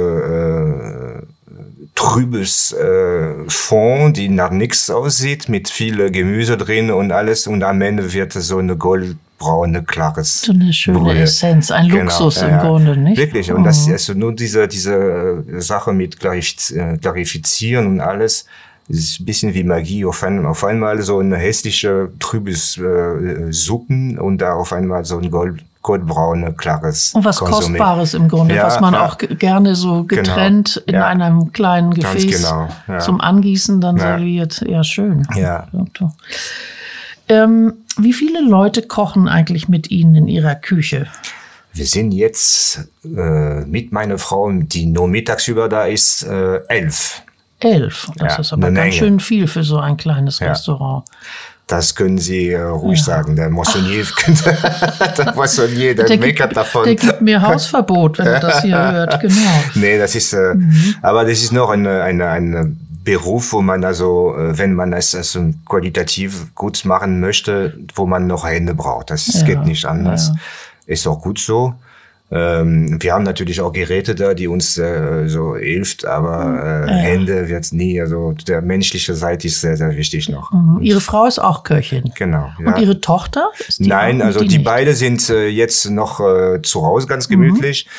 äh, trübes äh, Fond, die nach nichts aussieht, mit viel Gemüse drin und alles, und am Ende wird so eine goldbraune, klares so eine schöne Brühe. Essenz, ein Luxus genau, im ja, Grunde, nicht? Wirklich, und oh. das also nur diese diese Sache mit Klarifiz Klarifizieren und alles, das ist ein bisschen wie Magie. Auf einmal, auf einmal so eine hässliche, trübes äh, Suppen und da auf einmal so ein Gold goldbraune, klares und was Konsumé. Kostbares im Grunde, ja, was man ja. auch gerne so getrennt genau. in ja. einem kleinen Gefäß genau. ja. zum Angießen dann ja. serviert. Ja, schön. Ja. Ähm, wie viele Leute kochen eigentlich mit Ihnen in Ihrer Küche? Wir sind jetzt äh, mit meiner Frau, die nur mittagsüber da ist, äh, elf. Elf? Das ja, ist aber ganz Menge. Schön viel für so ein kleines ja. Restaurant. Das können Sie äh, ruhig ja. sagen. Der Moissonnier, der Moissonnier, der, der meckert gibt, davon. Der gibt mir Hausverbot, wenn er das hier hört, genau. Nee, das ist, äh, mhm. aber das ist noch eine, eine, eine Beruf, wo man also, wenn man es also qualitativ gut machen möchte, wo man noch Hände braucht. Das ja. geht nicht anders. Ja. Ist auch gut so. Ähm, wir haben natürlich auch Geräte da, die uns äh, so hilft, aber äh, ja. Hände wird's nie. Also der menschliche Seite ist sehr, sehr wichtig noch. Mhm. Ihre Frau ist auch Köchin. Genau. Ja. Und Ihre Tochter? Ist die Nein, auch, also die, die nicht? beide sind äh, jetzt noch äh, zu Hause ganz gemütlich. Mhm.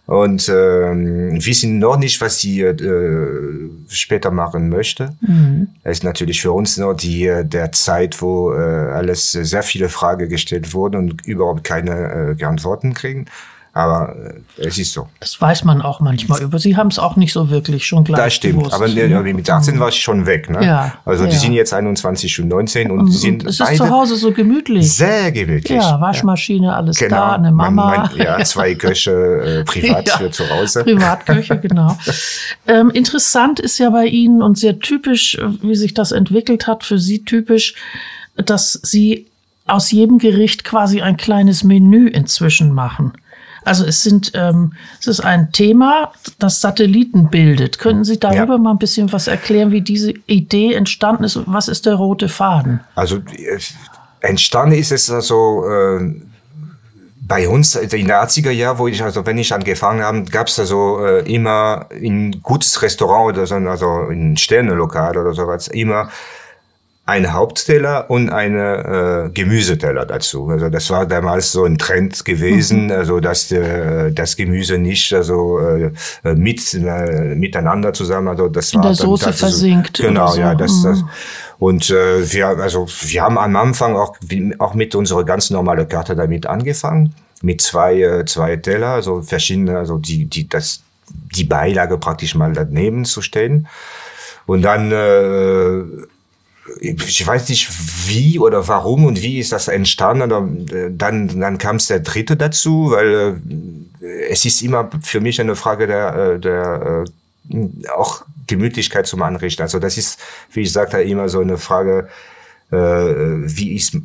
Und äh, wissen noch nicht, was sie äh, später machen möchte. Mhm. Das ist natürlich für uns noch die der Zeit, wo äh, alles sehr viele Fragen gestellt wurden und überhaupt keine äh, Antworten kriegen. Aber äh, es ist so. Das weiß man auch manchmal über. Sie haben es auch nicht so wirklich schon gleich Das stimmt, gewusst, aber ne, mit achtzehn war ich schon weg. Ne? Ja, also ja. die sind jetzt einundzwanzig und neunzehn und, und sind und es beide ist zu Hause so gemütlich. Sehr gemütlich. Ja, Waschmaschine, alles genau. da, eine Mama. Man, man, ja, zwei Köche äh, privat ja, für zu Hause. Privatköche, genau. ähm, interessant ist ja bei Ihnen und sehr typisch, wie sich das entwickelt hat, für Sie typisch, dass Sie aus jedem Gericht quasi ein kleines Menü inzwischen machen. Also es sind, ähm, es ist ein Thema, das Satelliten bildet. Könnten Sie darüber ja. mal ein bisschen was erklären, wie diese Idee entstanden ist? Was ist der rote Faden? Also äh, entstanden ist es also äh, bei uns in der achtziger Jahren, wo ich also wenn ich angefangen habe, gab es also äh, immer in gutes Restaurant oder so, also in Sternelokal oder sowas immer ein Hauptteller und eine äh, Gemüseteller dazu. Also das war damals so ein Trend gewesen, mhm. also dass äh, das Gemüse nicht also äh, mit äh, miteinander zusammen, also das in war der dann, Soße das versinkt. So, genau, so. ja, das, mhm. das und äh, wir also wir haben am Anfang auch auch mit unserer ganz normale Karte damit angefangen, mit zwei äh, zwei Teller, also verschiedene, also die die das die Beilage praktisch mal daneben zu stellen und dann äh, ich weiß nicht wie oder warum und wie ist das entstanden. Dann, dann kam es der dritte dazu, weil äh, es ist immer für mich eine Frage der, der äh, auch Gemütlichkeit zum Anrichten. Also das ist, wie ich sagte, immer so eine Frage, äh, wie ist,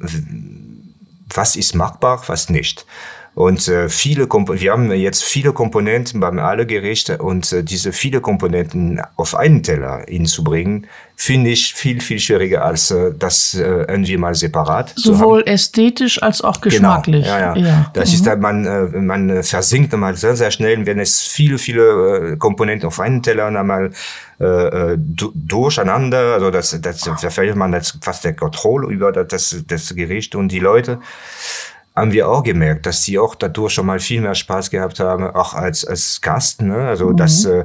was ist machbar, was nicht. Und äh, viele Komp- wir haben jetzt viele Komponenten beim alle Gerichte und äh, diese viele Komponenten auf einen Teller hinzubringen, finde ich viel, viel schwieriger als äh, das äh, irgendwie mal separat sowohl ästhetisch als auch geschmacklich. Genau, ja, ja. ja. Das mhm. ist dann, man, äh, man versinkt mal sehr, sehr schnell, wenn es viele, viele äh, Komponenten auf einen Teller und einmal äh, du, durcheinander, also das, das, da verliert man das, fast der Kontrolle über das, das Gericht und die Leute. Haben wir auch gemerkt, dass die auch dadurch schon mal viel mehr Spaß gehabt haben, auch als als Gast, ne? Also mhm. das äh,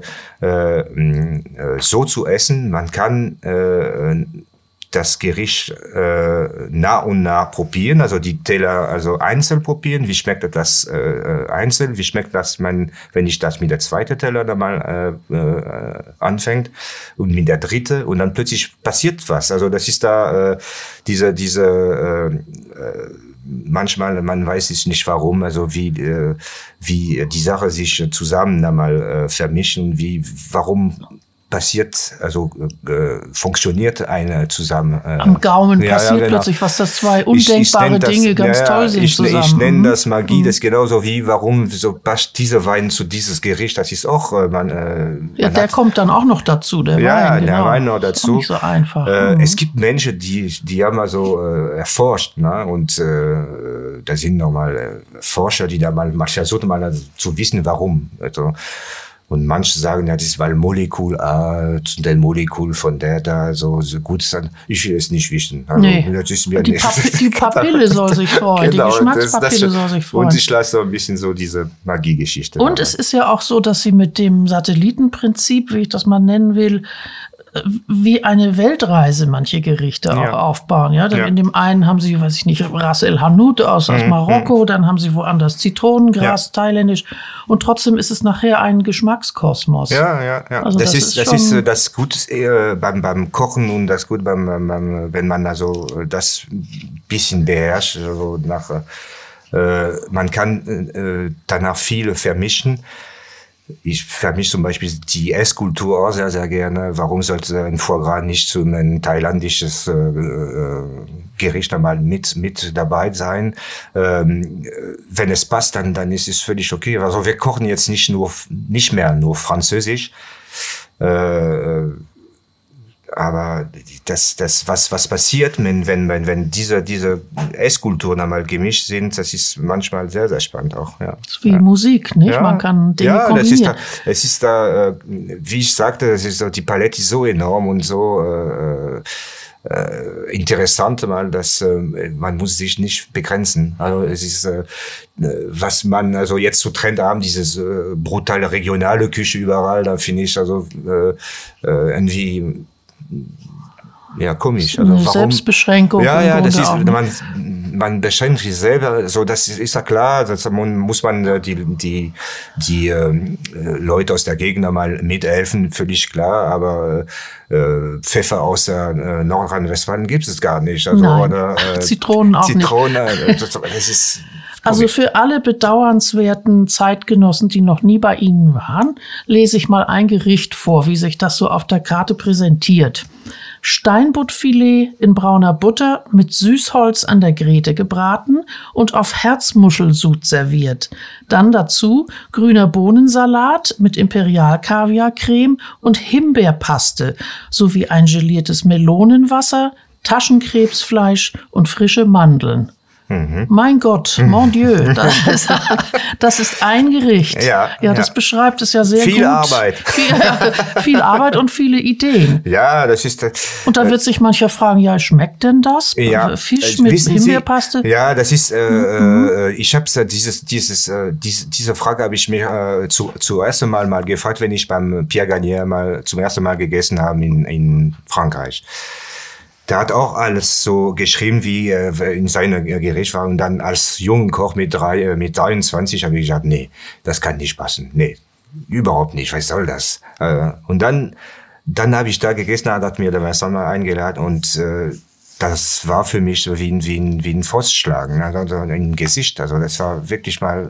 äh, so zu essen, man kann äh, das Gericht äh, nach und nach probieren, also die Teller also einzeln probieren. Wie schmeckt das äh, einzeln? Wie schmeckt das, man, wenn ich das mit der zweiten Teller dann mal äh, äh, anfängt und mit der dritte und dann plötzlich passiert was. Also das ist da äh, diese diese äh, äh, manchmal, man weiß es nicht warum, also wie äh, wie die Sache sich zusammen einmal äh, vermischen, wie warum passiert, also äh, funktioniert eine zusammen. Äh, Am Gaumen ja, passiert ja, genau. plötzlich was, dass zwei undenkbare ich, ich das, Dinge ganz ja, toll sind ich, zusammen. Ich nenne das Magie, mhm. das ist genauso wie, warum so passt dieser Wein zu dieses Gericht, das ist auch, äh, man, äh, ja, man der hat, kommt dann auch noch dazu, der ja, Wein. Ja, genau. der Wein noch dazu. Ist nicht so einfach. Äh, mhm. Es gibt Menschen, die, die haben also äh, erforscht, ne, und äh, da sind nochmal äh, Forscher, die da mal, mal versuchen, mal also, zu wissen, warum. Also, und manche sagen, ja, das ist, weil Molekül A zu dem Molekül von der da so, so gut ist. Ich will es nicht wissen. Also, nee. das ist mir die, nicht. Papi- die Papille soll sich freuen, genau, die Geschmackspapille das, das, soll sich freuen. Und ich lasse so ein bisschen so diese Magiegeschichte. Und es ist ja auch so, dass sie mit dem Satellitenprinzip, wie ich das mal nennen will, wie eine Weltreise manche Gerichte auch ja. aufbauen. Ja, dann ja. in dem einen haben sie, weiß ich nicht, Ras El Hanout aus, aus mhm. Marokko, dann haben sie woanders Zitronengras, ja. thailändisch. Und trotzdem ist es nachher ein Geschmackskosmos. Ja, ja, ja. Also das, das ist, ist das schon ist das Gute äh, beim, beim Kochen und das Gute beim, beim, wenn man also das bisschen beherrscht, also nach, äh, man kann äh, danach viel vermischen. Ich vermische zum Beispiel die Esskultur auch sehr, sehr gerne. Warum sollte ein Foie Gras nicht so ein thailändisches äh, Gericht einmal mit, mit dabei sein? Ähm, wenn es passt, dann, dann ist es völlig okay. Also wir kochen jetzt nicht nur, nicht mehr nur Französisch. Äh, aber das, das, was, was passiert, wenn, wenn, wenn, wenn diese, diese Esskulturen einmal gemischt sind, das ist manchmal sehr, sehr spannend auch, ja. Das ist wie ja. Musik, nicht? Ja. Man kann Dinge ja, kombinieren. Das ist da, es ist da, wie ich sagte, es ist so, die Palette ist so enorm und so, äh, äh, interessant mal, dass äh, man muss sich nicht begrenzen. Also es ist, äh, was man also jetzt zu Trend haben, dieses äh, brutale regionale Küche überall, da finde ich also äh, äh, irgendwie ja komisch. Also eine warum? Selbstbeschränkung. Ja, ja, das ist auch, man man beschränkt sich selber. So, das ist ja klar. Das muss man die die die äh, Leute aus der Gegend mal mithelfen, völlig klar. Aber äh, Pfeffer aus der äh, Nordrhein-Westfalen gibt es gar nicht. Also Nein. oder äh, Zitronen auch Zitrone, nicht. Das, das ist Also für alle bedauernswerten Zeitgenossen, die noch nie bei Ihnen waren, lese ich mal ein Gericht vor, wie sich das so auf der Karte präsentiert. Steinbuttfilet in brauner Butter mit Süßholz an der Grete gebraten und auf Herzmuschelsud serviert. Dann dazu grüner Bohnensalat mit Imperial-Kaviar-Creme und Himbeerpaste sowie ein geliertes Melonenwasser, Taschenkrebsfleisch und frische Mandeln. Mhm. Mein Gott, mon Dieu, das ist, das ist ein Gericht. Ja, ja, das ja. beschreibt es ja sehr viel gut. Viel Arbeit. Viel, viel Arbeit und viele Ideen. Ja, das ist... Äh, und da wird sich mancher fragen, ja, schmeckt denn das? Ja, Fisch mit Himbeerpaste? Sie, ja, das ist... Äh, mhm. äh, ich habe dieses, dieses, äh, diese, diese Frage habe ich mir äh, zu, zuerst mal mal gefragt, wenn ich beim Pierre Garnier mal zum ersten Mal gegessen habe in, in Frankreich. Der hat auch alles so geschrieben, wie äh, in seiner Gericht war. Und dann als junger Koch mit, drei, äh, mit dreiundzwanzig habe ich gesagt, nee, das kann nicht passen. Nee, überhaupt nicht. Was soll das? Äh, und dann, dann habe ich da gegessen, hat er mir der Vincent mal eingeladen. Und äh, das war für mich so wie ein, wie ein, wie ein Frostschlagen, also im Gesicht. Also das war wirklich mal,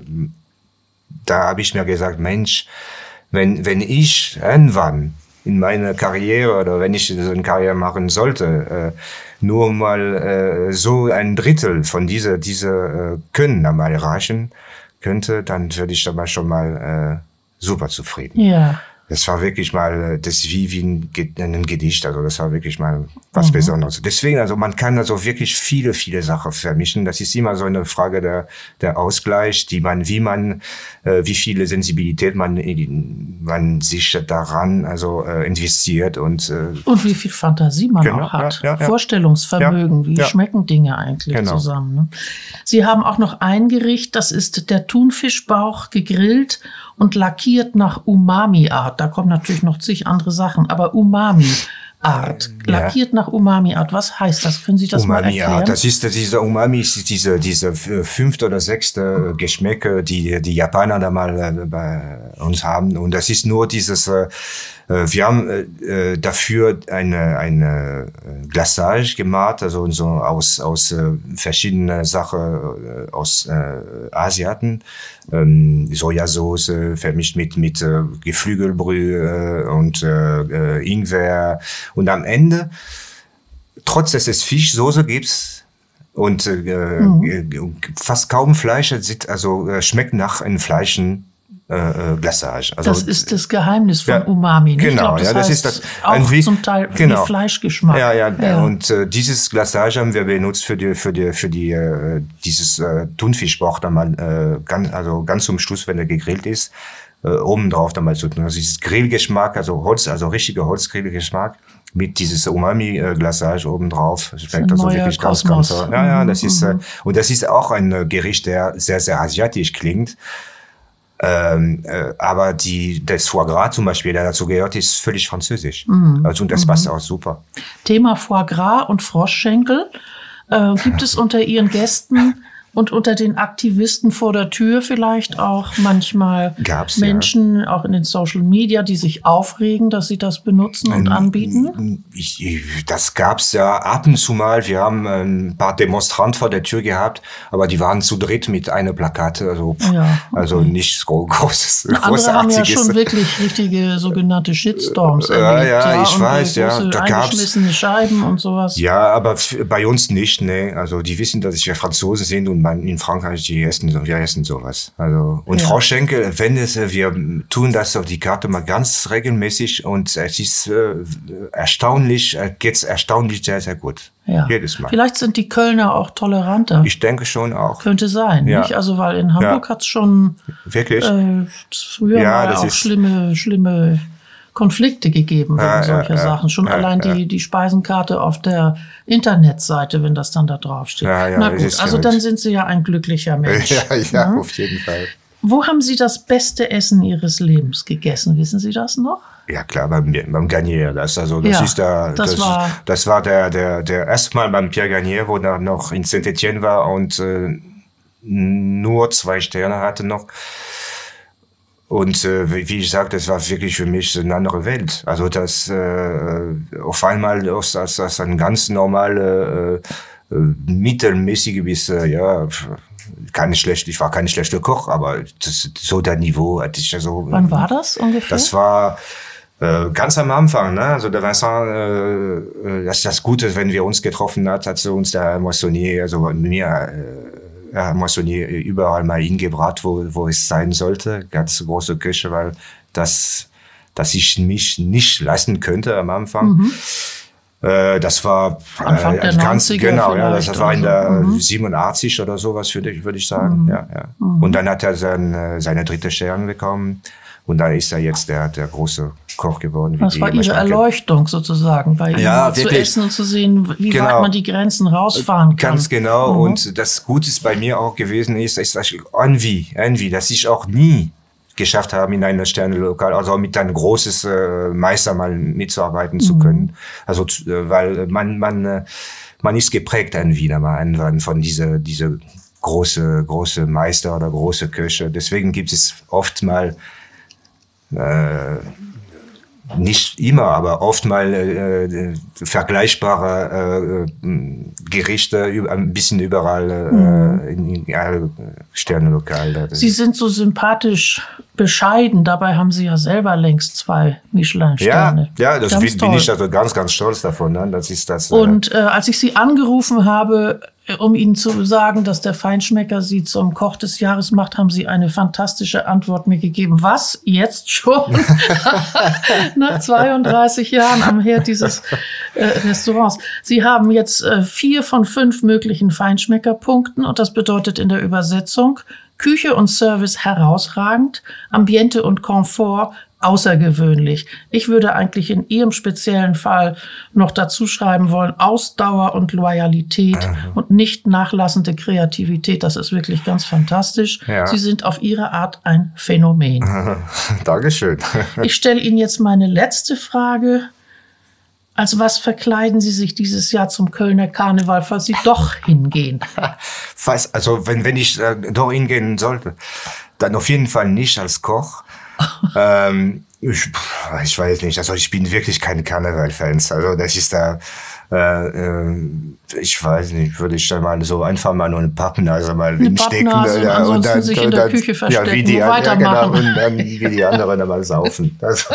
da habe ich mir gesagt, Mensch, wenn, wenn ich irgendwann in meiner Karriere oder wenn ich so eine Karriere machen sollte, äh, nur mal äh, so ein Drittel von dieser dieser äh, Können einmal erreichen könnte, dann würde ich dabei schon mal äh, super zufrieden. Ja. Das war wirklich mal, das ist wie, wie ein, ein Gedicht, also das war wirklich mal was mhm. Besonderes. Deswegen, also man kann also wirklich viele, viele Sachen vermischen. Das ist immer so eine Frage der, der Ausgleich, die man, wie man, äh, wie viele Sensibilität man, man sich daran, also äh, investiert und äh, und wie viel Fantasie man genau, auch hat, ja, ja, ja. Vorstellungsvermögen, ja, wie ja. schmecken Dinge eigentlich genau. zusammen. Ne? Sie haben auch noch ein Gericht, das ist der Thunfischbauch gegrillt und lackiert nach Umami-Art. Da kommen natürlich noch zig andere Sachen, aber Umami-Art. Lackiert ja. nach Umami-Art. Was heißt das? Können Sie das mal erklären? Umami-Art. Das ist, dieser Umami ist diese, diese fünfte oder sechste Geschmäcke, die die Japaner da mal bei uns haben. Und das ist nur dieses, wir haben äh, dafür eine, eine Glaçage gemacht, also so aus, aus äh, verschiedenen Sachen äh, aus äh, Asiaten. Ähm, Sojasauce vermischt mit, mit äh, Geflügelbrühe äh, und äh, Ingwer. Und am Ende, trotz dass es Fischsoße gibt und äh, mhm. fast kaum Fleisch, also äh, schmeckt nach einem Fleischen, Äh, Glaçage. Also, das ist das Geheimnis von ja, Umami. Genau, ich glaub, das ja, das heißt ist das. Auch ein wie, zum Teil genau. wie Fleischgeschmack. Ja, ja, ja. Und äh, dieses Glaçage haben wir benutzt für die, für die, für die, äh, dieses äh, Thunfischbauch dann mal äh, ganz, also ganz zum Schluss, wenn er gegrillt ist, äh, oben drauf dann mal zu tun. Also dieses Grillgeschmack, also Holz, also richtiger Holzgrillgeschmack mit dieses Umami-Glaçage oben drauf. Schmeckt also wirklich ganz, ganz. Ja, ja, das mhm. ist äh, und das ist auch ein Gericht, der sehr, sehr asiatisch klingt. Ähm, äh, aber die, das Foie Gras zum Beispiel, der dazu gehört, ist völlig französisch. Mhm. Also, und das mhm. passt auch super. Thema Foie Gras und Froschschenkel. Äh, gibt es unter Ihren Gästen und unter den Aktivisten vor der Tür vielleicht auch manchmal Gab's, Menschen, ja. auch in den Social Media, die sich aufregen, dass sie das benutzen und ähm, anbieten? Ich, ich, das gab's ja ab und zu mal. Wir haben ein paar Demonstranten vor der Tür gehabt, aber die waren zu dritt mit einer Plakate, also, ja, okay. also nicht so großes, Na, andere haben ja schon wirklich richtige sogenannte Shitstorms erlebt. Ja, ja, ja ich weiß, ja. Da eingeschmissene Scheiben und sowas. Ja, aber bei uns nicht, ne. Also die wissen, dass wir Franzosen sind und in Frankreich, die essen, wir essen sowas. Also, und ja. Froschschenkel, wenn es, wir tun das auf die Karte mal ganz regelmäßig und es ist äh, erstaunlich, geht's erstaunlich sehr, sehr gut. Ja. Jedes Mal. Vielleicht sind die Kölner auch toleranter. Ich denke schon auch. Könnte sein, ja. nicht? Also, weil in Hamburg ja. hat's schon, wirklich? Äh, früher ja, mal das auch ist schlimme, schlimme Konflikte gegeben wegen ja, solcher ja, Sachen. Schon ja, allein ja. die, die Speisenkarte auf der Internetseite, wenn das dann da draufsteht. Ja, ja, Na gut, ist also verrückt. dann sind Sie ja ein glücklicher Mensch. Ja, ja, auf jeden Fall. Wo haben Sie das beste Essen Ihres Lebens gegessen? Wissen Sie das noch? Ja klar, beim, beim Garnier. Das, also, das Ja, ist der, das das, war- das war der, der, der erste Mal beim Pierre Garnier, wo er noch in Saint-Étienne war und äh, nur zwei Sterne hatte noch. Und äh, wie wie ich sagte, das war wirklich für mich eine andere Welt. Also das äh, auf einmal aus, aus, aus ein ganz normale, äh, äh, mittelmäßige bis, äh, ja, keine schlechte, ich war keine schlechte Koch, aber das, so der Niveau hatte ich ja so. Wann war das ungefähr? Das war äh, ganz am Anfang, ne? Also der Vincent, äh, das ist das Gute, wenn wir uns getroffen hat, hat sie uns der Moissonnier, also mir, äh, ja, Moissonnier überall mal hingebracht, wo, wo es sein sollte. Ganz große Küche, weil das, dass ich mich nicht leisten könnte am Anfang. Mhm. Äh, das war Anfang äh, der ganz, neunziger genau, ja, das vielleicht war in der oder so. Mhm. siebenundachtzig oder sowas, würde ich, würde ich sagen. Mhm. Ja, ja. Und dann hat er sein, seine dritte Stern bekommen. Und dann ist er jetzt der, der große Koch geworden. Wie Das die war Ihre Maschine. Erleuchtung sozusagen, bei Ja, Ihnen zu wirklich. essen und zu sehen, wie Genau. weit man die Grenzen rausfahren kann. Ganz genau. Mhm. Und das Gute ist bei mir auch gewesen ist, ist das Envy, Envy, dass ich auch nie geschafft habe, in einem Sternelokal, also mit einem großes äh, Meister mal mitzuarbeiten zu können. Also, äh, weil man, man, äh, man ist geprägt ein wieder mal von diese, diese große, große Meister oder große Köche. Deswegen gibt es oft mal, äh, nicht immer, aber oft mal äh, vergleichbare äh, Gerichte über, ein bisschen überall äh, Mhm. in, in alle Sternenlokale. Sie sind so sympathisch bescheiden, dabei haben Sie ja selber längst zwei Michelin-Sterne. Ja, ja, das Ganz bin, bin toll. ich also ganz, ganz stolz davon. Ne? Das ist das. Und äh, als ich Sie angerufen habe, äh, um Ihnen zu sagen, dass der Feinschmecker Sie zum Koch des Jahres macht, haben Sie eine fantastische Antwort mir gegeben. Was? Jetzt schon? Nach zweiunddreißig Jahren am Herd dieses äh, Restaurants. Sie haben jetzt äh, vier von fünf möglichen Feinschmeckerpunkten und das bedeutet in der Übersetzung Küche und Service herausragend, Ambiente und Komfort außergewöhnlich. Ich würde eigentlich in Ihrem speziellen Fall noch dazu schreiben wollen, Ausdauer und Loyalität Aha. und nicht nachlassende Kreativität. Das ist wirklich ganz fantastisch. Ja. Sie sind auf Ihre Art ein Phänomen. Dankeschön. Ich stelle Ihnen jetzt meine letzte Frage. Als was verkleiden Sie sich dieses Jahr zum Kölner Karneval, falls Sie doch hingehen? Fast, also wenn, wenn ich äh, da hingehen sollte, dann auf jeden Fall nicht als Koch. ähm, ich, ich weiß nicht, also ich bin wirklich kein Karneval-Fans. Also das ist da, äh, äh, ich weiß nicht, würde ich dann mal so einfach mal nur eine Pappnase mal Eine hinstecken. Pappnase und ansonsten sich in der Küche verstecken, ja, wie die, und weitermachen. Ja, genau, und dann wie die anderen dann mal saufen. Das,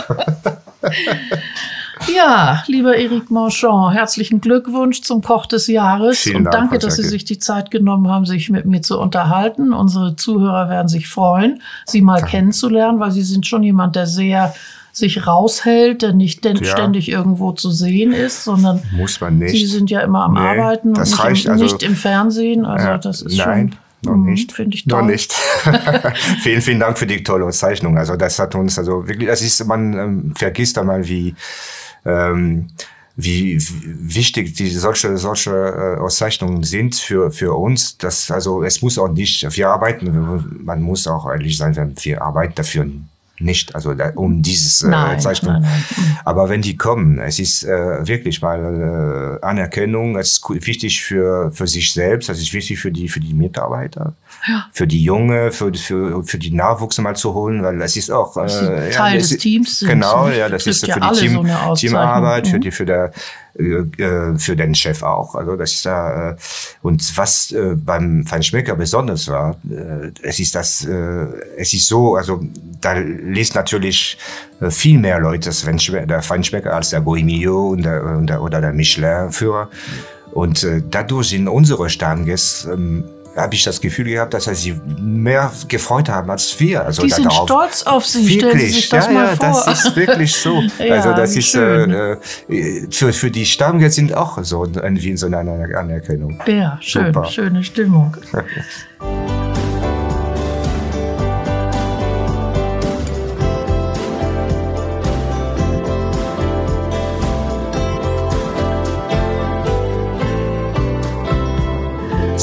Ja, lieber Eric Marchand, herzlichen Glückwunsch zum Koch des Jahres. Vielen und Dank, danke, Frau dass Sie Jacke. sich die Zeit genommen haben, sich mit mir zu unterhalten. Unsere Zuhörer werden sich freuen, Sie mal kennenzulernen, weil Sie sind schon jemand, der sehr sich raushält, der nicht denn Ja. ständig irgendwo zu sehen ist, sondern muss man nicht. Sie sind ja immer am Nee, Arbeiten und das nicht, reicht, im, also- nicht im Fernsehen. Also Ja, das ist nein, schon, noch mm, nicht. finde ich Noch toll. nicht. vielen, vielen Dank für die tolle Auszeichnung. Also das hat uns, also wirklich, das ist, man ähm, vergisst einmal, wie, ähm, wie wie wichtig die solche solche äh, Auszeichnungen sind für für uns. Das also es muss auch nicht. Wir arbeiten. Man muss auch ehrlich sein, wir arbeiten dafür nicht. Also da, um dieses äh, Nein, Zeichnung. nein, nein. Mhm. Aber wenn die kommen, es ist äh, wirklich mal äh, Anerkennung. Es ist cool- wichtig für für sich selbst. Es ist wichtig für die für die Mitarbeiter. Ja. Für die Junge, für, für, für die Nachwuchs mal zu holen, weil das ist auch Dass sie äh, Teil das des ist- Teams sind. Genau, Das ja, das trifft ist ja für die alle Team, so eine Auszeichnung. Teamarbeit, für Mhm. die für der äh, für den Chef auch. Also das ist da äh, und was äh, beim Feinschmecker besonders war, äh, es ist das, äh, es ist so, also da liest natürlich äh, viel mehr Leute das Feinschme- der Feinschmecker als der Goemio und der, und der, oder der Michelin-Führer. Und äh, dadurch sind unsere Stammgäste ähm, habe ich das Gefühl gehabt, dass sie mehr gefreut haben als wir. Also Die sind darauf. stolz auf Sie. Stellen Sie sich das ja, mal ja, vor. das ist wirklich so. Ja, also das wie ist schön. äh, äh, für für die Stammgäste sind auch so irgendwie so eine Anerkennung. Ja, schön, Super. schöne Stimmung.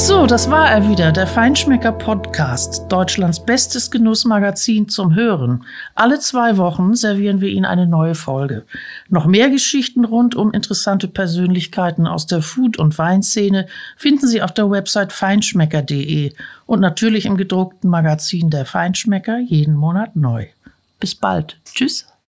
So, das war er wieder, der Feinschmecker-Podcast, Deutschlands bestes Genussmagazin zum Hören. Alle zwei Wochen servieren wir Ihnen eine neue Folge. Noch mehr Geschichten rund um interessante Persönlichkeiten aus der Food- und Weinszene finden Sie auf der Website feinschmecker punkt de und natürlich im gedruckten Magazin der Feinschmecker jeden Monat neu. Bis bald. Tschüss.